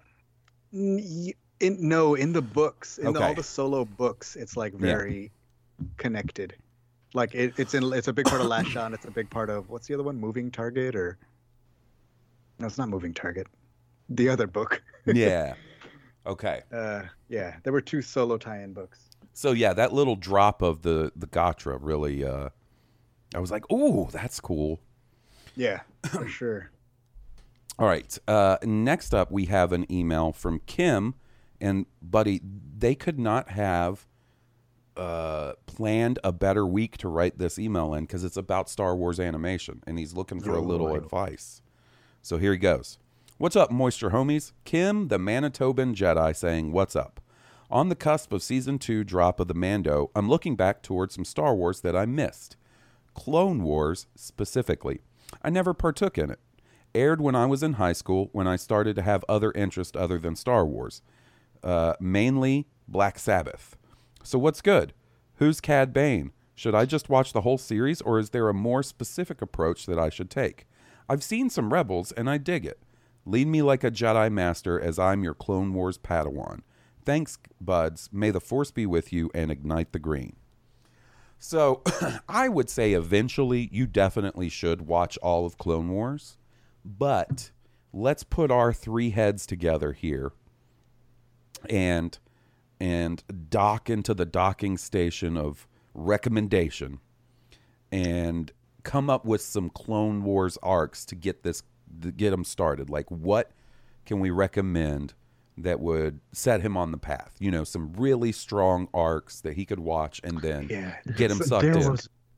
No, in the books, all the Solo books, it's like very connected. Like it's a big part of Last Shot. It's a big part of what's the other one? Moving Target or no? It's not Moving Target. The other book. Yeah. Okay. Yeah, there were 2 Solo tie-in books. So yeah, that little drop of the Gatra really, I was like, ooh, that's cool. Yeah, for sure. All right. Next up, we have an email from Kim, and buddy, they could not have planned a better week to write this email in because it's about Star Wars animation, and he's looking for a little advice. So here he goes. What's up, Moisture homies? Kim, the Manitoban Jedi, saying, what's up? On the cusp of Season 2 drop of the Mando, I'm looking back towards some Star Wars that I missed. Clone Wars, specifically. I never partook in it. Aired when I was in high school, when I started to have other interests other than Star Wars. Mainly Black Sabbath. So what's good? Who's Cad Bane? Should I just watch the whole series, or is there a more specific approach that I should take? I've seen some Rebels, and I dig it. Lead me like a Jedi Master, as I'm your Clone Wars Padawan. Thanks, buds. May the Force be with you and ignite the green. So, I would say eventually you definitely should watch all of Clone Wars. But let's put our 3 heads together here and dock into the docking station of recommendation and come up with some Clone Wars arcs to get them started. Like, what can we recommend that would set him on the path? You know, some really strong arcs that he could watch and then get him sucked in.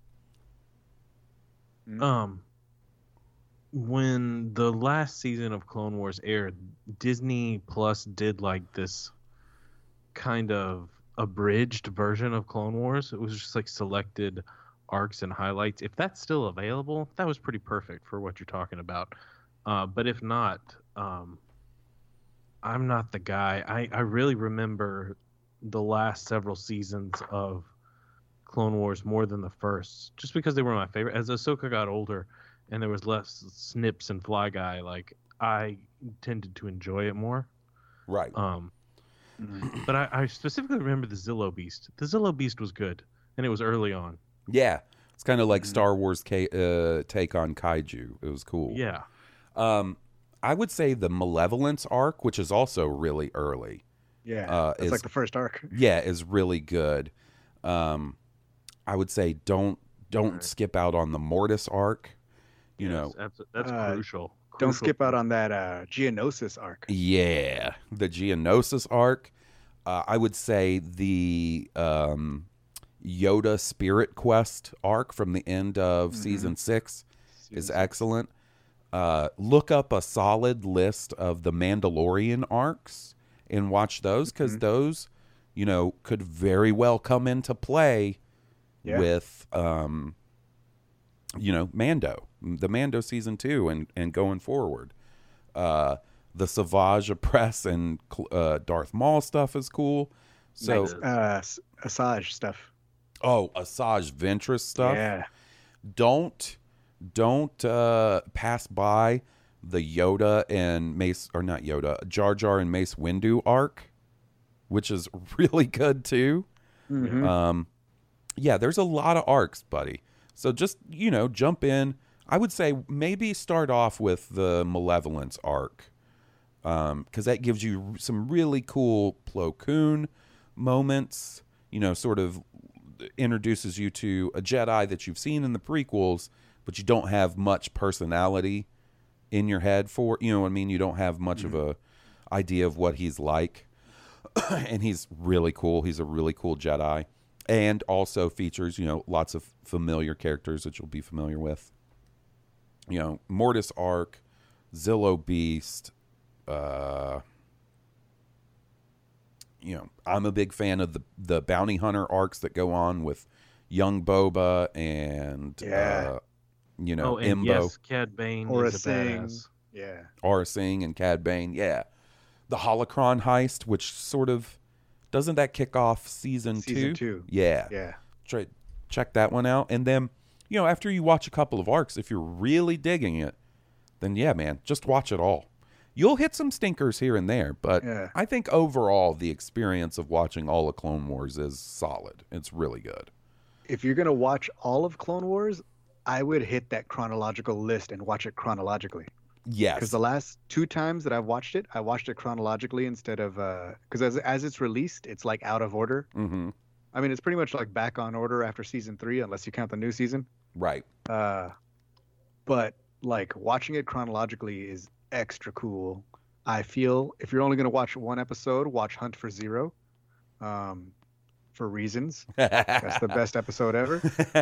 When the last season of Clone Wars aired, Disney Plus did like this kind of abridged version of Clone Wars. It was just like selected arcs and highlights. If that's still available, that was pretty perfect for what you're talking about. But if not, I'm not the guy. I really remember the last several seasons of Clone Wars more than the first, just because they were my favorite. As Ahsoka got older and there was less Snips and Fly Guy, like I tended to enjoy it more. Right. But I specifically remember the Zillo Beast. The Zillo Beast was good, and it was early on. Yeah. It's kind of like Star Wars take on Kaiju. It was cool. Yeah. I would say the Malevolence arc, which is also really early. Yeah, it's like the first arc. Yeah, is really good. I would say don't skip out on the Mortis arc. You know, that's crucial. Don't skip out on that Geonosis arc. Yeah, the Geonosis arc. I would say the Yoda Spirit Quest arc from the end of season 6 is excellent. Look up a solid list of the Mandalorian arcs and watch those, because those, you know, could very well come into play with, you know, the Mando season 2 and going forward. The Savage Opress and Darth Maul stuff is cool. So Asajj stuff. Oh, Asajj Ventress stuff. Yeah. Don't pass by the Yoda and Mace, or not Yoda, Jar Jar and Mace Windu arc, which is really good too. Yeah, there's a lot of arcs, buddy. So just, you know, jump in. I would say maybe start off with the Malevolence arc, because that gives you some really cool Plo Koon moments, you know, sort of introduces you to a Jedi that you've seen in the prequels, but you don't have much personality in your head for, you know what I mean? You don't have much of a idea of what he's like. And he's really cool. He's a really cool Jedi. And also features, you know, lots of familiar characters that you'll be familiar with. You know, Mortis arc, Zillo Beast. You know, I'm a big fan of the bounty hunter arcs that go on with young Boba and you know, and Imbo. Yes, Cad Bane is a badass. Yeah. Aura Singh and Cad Bane. Yeah. The Holocron heist, which sort of doesn't that kick off season 2? Yeah. Yeah. Check that one out. And then, you know, after you watch a couple of arcs, if you're really digging it, then yeah, man, just watch it all. You'll hit some stinkers here and there, but I think overall the experience of watching all of Clone Wars is solid. It's really good. If you're going to watch all of Clone Wars, I would hit that chronological list and watch it chronologically. Yes. Because the last 2 times that I've watched it, I watched it chronologically instead of... Because as it's released, it's like out of order. Mm-hmm. I mean, it's pretty much like back on order after season 3, unless you count the new season. Right. But like watching it chronologically is extra cool. I feel if you're only going to watch one episode, watch Hunt for Zero. For reasons. That's the best episode ever.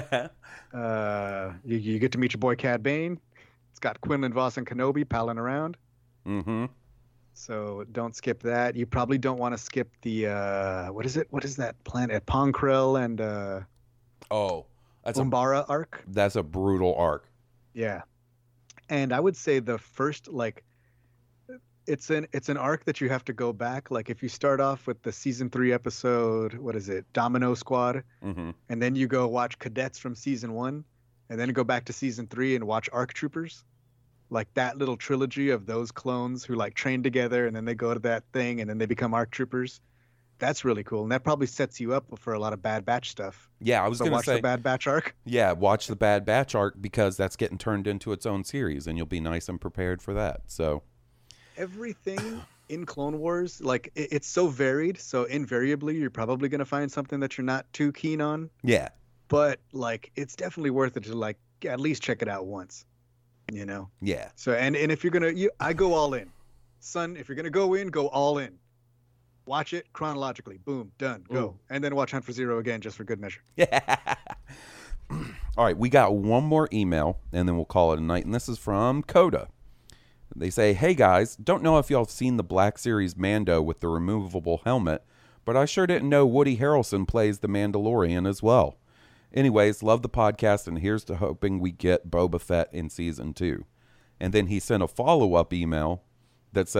You get to meet your boy Cad Bane. It's got Quinlan Voss and Kenobi palling around. Mm-hmm. So don't skip that. You probably don't want to skip the what is it? What is that planet? Ponkrell and that's Umbara arc. That's a brutal arc. Yeah. And I would say the first, like, it's an arc that you have to go back. Like if you start off with the season 3 episode, what is it? Domino Squad. Mm-hmm. And then you go watch Cadets from season 1 and then go back to season 3 and watch ARC Troopers. Like that little trilogy of those clones who like train together and then they go to that thing and then they become ARC Troopers. That's really cool. And that probably sets you up for a lot of Bad Batch stuff. Yeah, I was going to say watch the Bad Batch arc. Yeah, watch the Bad Batch arc because that's getting turned into its own series and you'll be nice and prepared for that. So everything in Clone Wars, like it's so varied. So invariably, you're probably going to find something that you're not too keen on. Yeah. But like, it's definitely worth it to like at least check it out once, you know? Yeah. So, and if you're going to, I go all in. Son, if you're going to go in, go all in. Watch it chronologically. Boom, done, go. Ooh. And then watch Hunt for Zero again just for good measure. Yeah. All right, we got one more email, and then we'll call it a night. And this is from Coda. They say, hey, guys, don't know if y'all have seen the Black Series Mando with the removable helmet, but I sure didn't know Woody Harrelson plays the Mandalorian as well. Anyways, love the podcast, and here's to hoping we get Boba Fett in Season 2. And then he sent a follow-up email that says,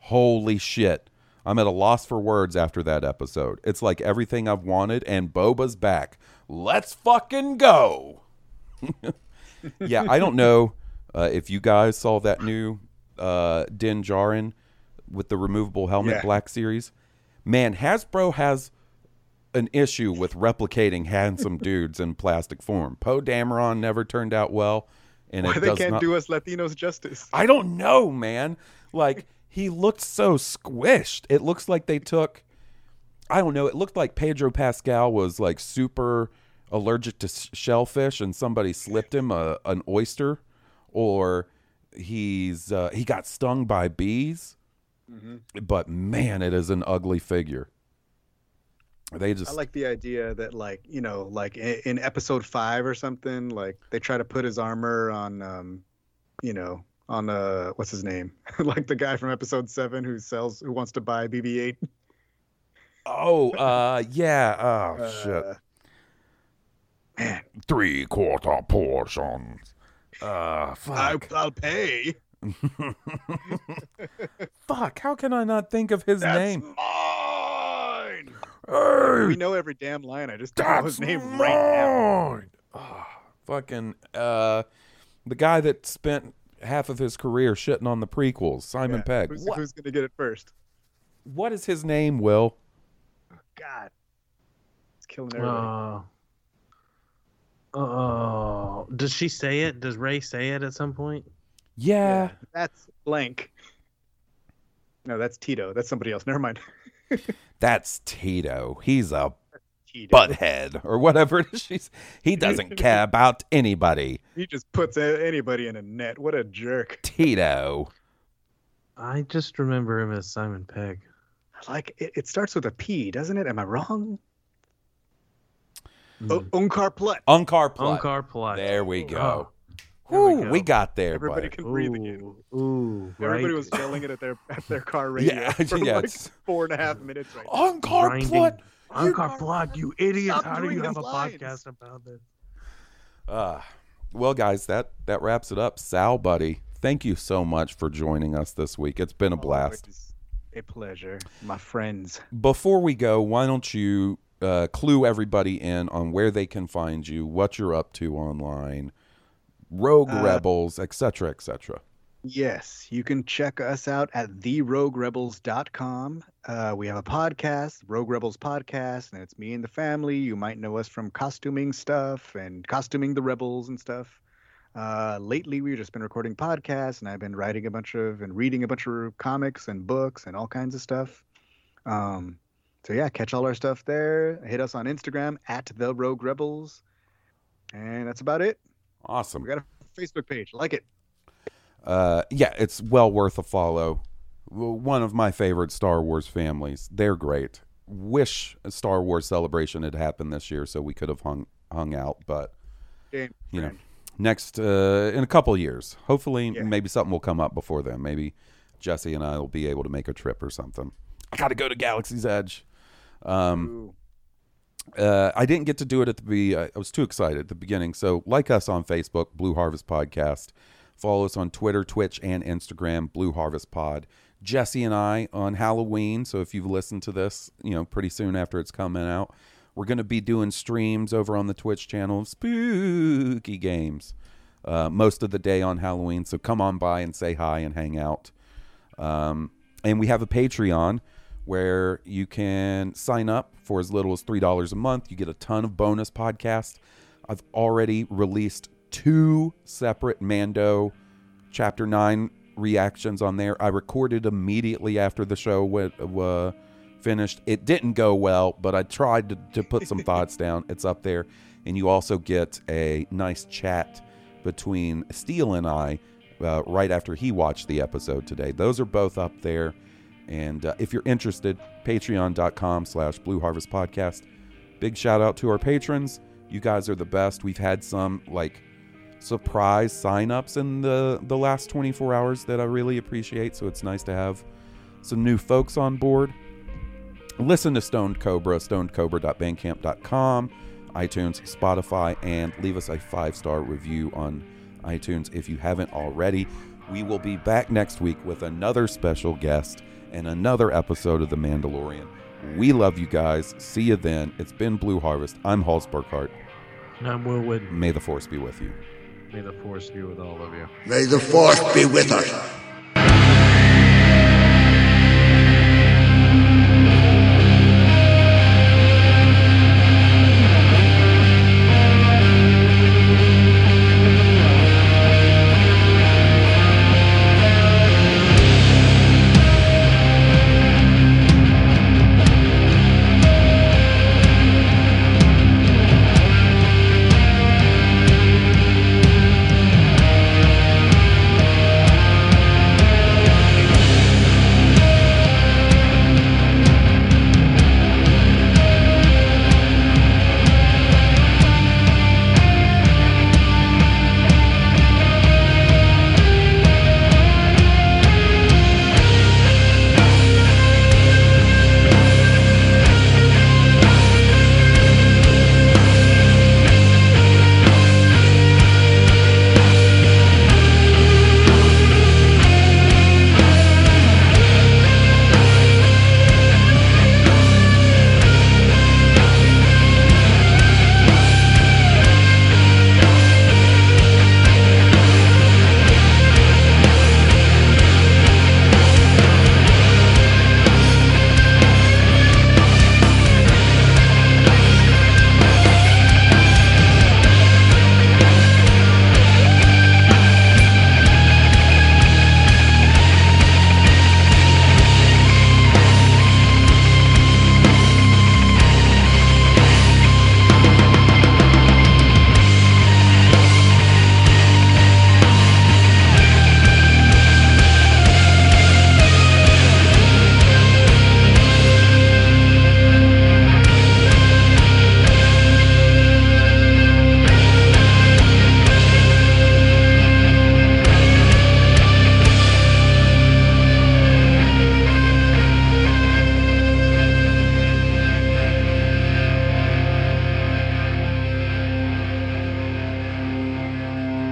Holy shit. I'm at a loss for words after that episode. It's like everything I've wanted, and Boba's back. Let's fucking go. Yeah, I don't know if you guys saw that new Din Djarin with the removable helmet Black Series. Man, Hasbro has an issue with replicating handsome dudes in plastic form. Poe Dameron never turned out well. And why they can't do us Latinos justice? I don't know, man. Like, he looked so squished. It looks like they took, I don't know, it looked like Pedro Pascal was like super allergic to shellfish and somebody slipped him an oyster, or he got stung by bees. But man, it is an ugly figure. I like the idea that, like, you know, like in episode 5 or something, like they try to put his armor on, you know, on what's his name, like the guy from episode 7 who wants to buy BB-8. Oh, yeah. Oh, shit. Man, 3/4 portions. Fuck. I'll pay. Fuck, how can I not think of his name? Mine. Hey, we know every damn line. I just don't know his name right now. Oh, fucking the guy that spent half of his career shitting on the prequels, Simon Pegg. Who's gonna get it first? What is his name, Will? Oh, God, it's killing everybody. Does she say it? Does Rey say it at some point? Yeah, that's blank. No, that's Tito. That's somebody else. Never mind. That's Tito. He's a butthead or whatever it is. He doesn't care about anybody. He just puts anybody in a net. What a jerk. Tito. I just remember him as Simon Pegg. Like, it starts with a P, doesn't it? Am I wrong? Unkar Plutt. Unkar Plutt. There we go. Ooh, we got there. Everybody can breathe again. Everybody was yelling it at their car radio for like 4.5 minutes right now. Unkar Plutt. Unkar Plutt, you idiots. How do you have a podcast about this? Well, guys, that wraps it up. Sal, buddy, thank you so much for joining us this week. It's been a blast. A pleasure, my friends. Before we go, why don't you clue everybody in on where they can find you, what you're up to online, Rogue Rebels, etc., etc. Yes, you can check us out at theroguerebels.com. We have a podcast, Rogue Rebels Podcast, and it's me and the family. You might know us from costuming stuff and costuming the rebels and stuff. Lately, we've just been recording podcasts, and I've been writing and reading a bunch of comics and books and all kinds of stuff. So yeah, catch all our stuff there. Hit us on Instagram at The Rogue Rebels. And that's about it. Awesome. We got a Facebook page. Like it. Yeah, it's well worth a follow. One of my favorite Star Wars families. They're great. Wish a Star Wars celebration had happened this year so we could have hung out, but you know, next in a couple years. Hopefully maybe something will come up before then. Maybe Jesse and I will be able to make a trip or something. I got to go to Galaxy's Edge. I didn't get to do it I was too excited at the beginning. So like us on Facebook, Blue Harvest Podcast. Follow us on Twitter, Twitch, and Instagram, Blue Harvest Pod. Jesse and I on Halloween. So if you've listened to this, pretty soon after it's coming out, we're going to be doing streams over on the Twitch channel of spooky games most of the day on Halloween. So come on by and say hi and hang out. And we have a Patreon where you can sign up for as little as $3 a month. You get a ton of bonus podcasts. I've already released 2 separate Mando Chapter 9 reactions on there. I recorded immediately after the show finished. It didn't go well, but I tried to put some thoughts down. It's up there. And you also get a nice chat between Steele and I right after he watched the episode today. Those are both up there. And if you're interested, patreon.com/Blue Harvest Podcast. Big shout out to our patrons. You guys are the best. We've had some surprise signups in the last 24 hours that I really appreciate. So it's nice to have some new folks on board. Listen to Stoned Cobra, stonedcobra.bandcamp.com, iTunes, Spotify, and leave us a 5-star review on iTunes if you haven't already. We will be back next week with another special guest and another episode of The Mandalorian. We love you guys. See you then. It's been Blue Harvest. I'm Halls Burkhart. And I'm Will Wooden. May the Force be with you. May the Force be with all of you. May the Force be with us.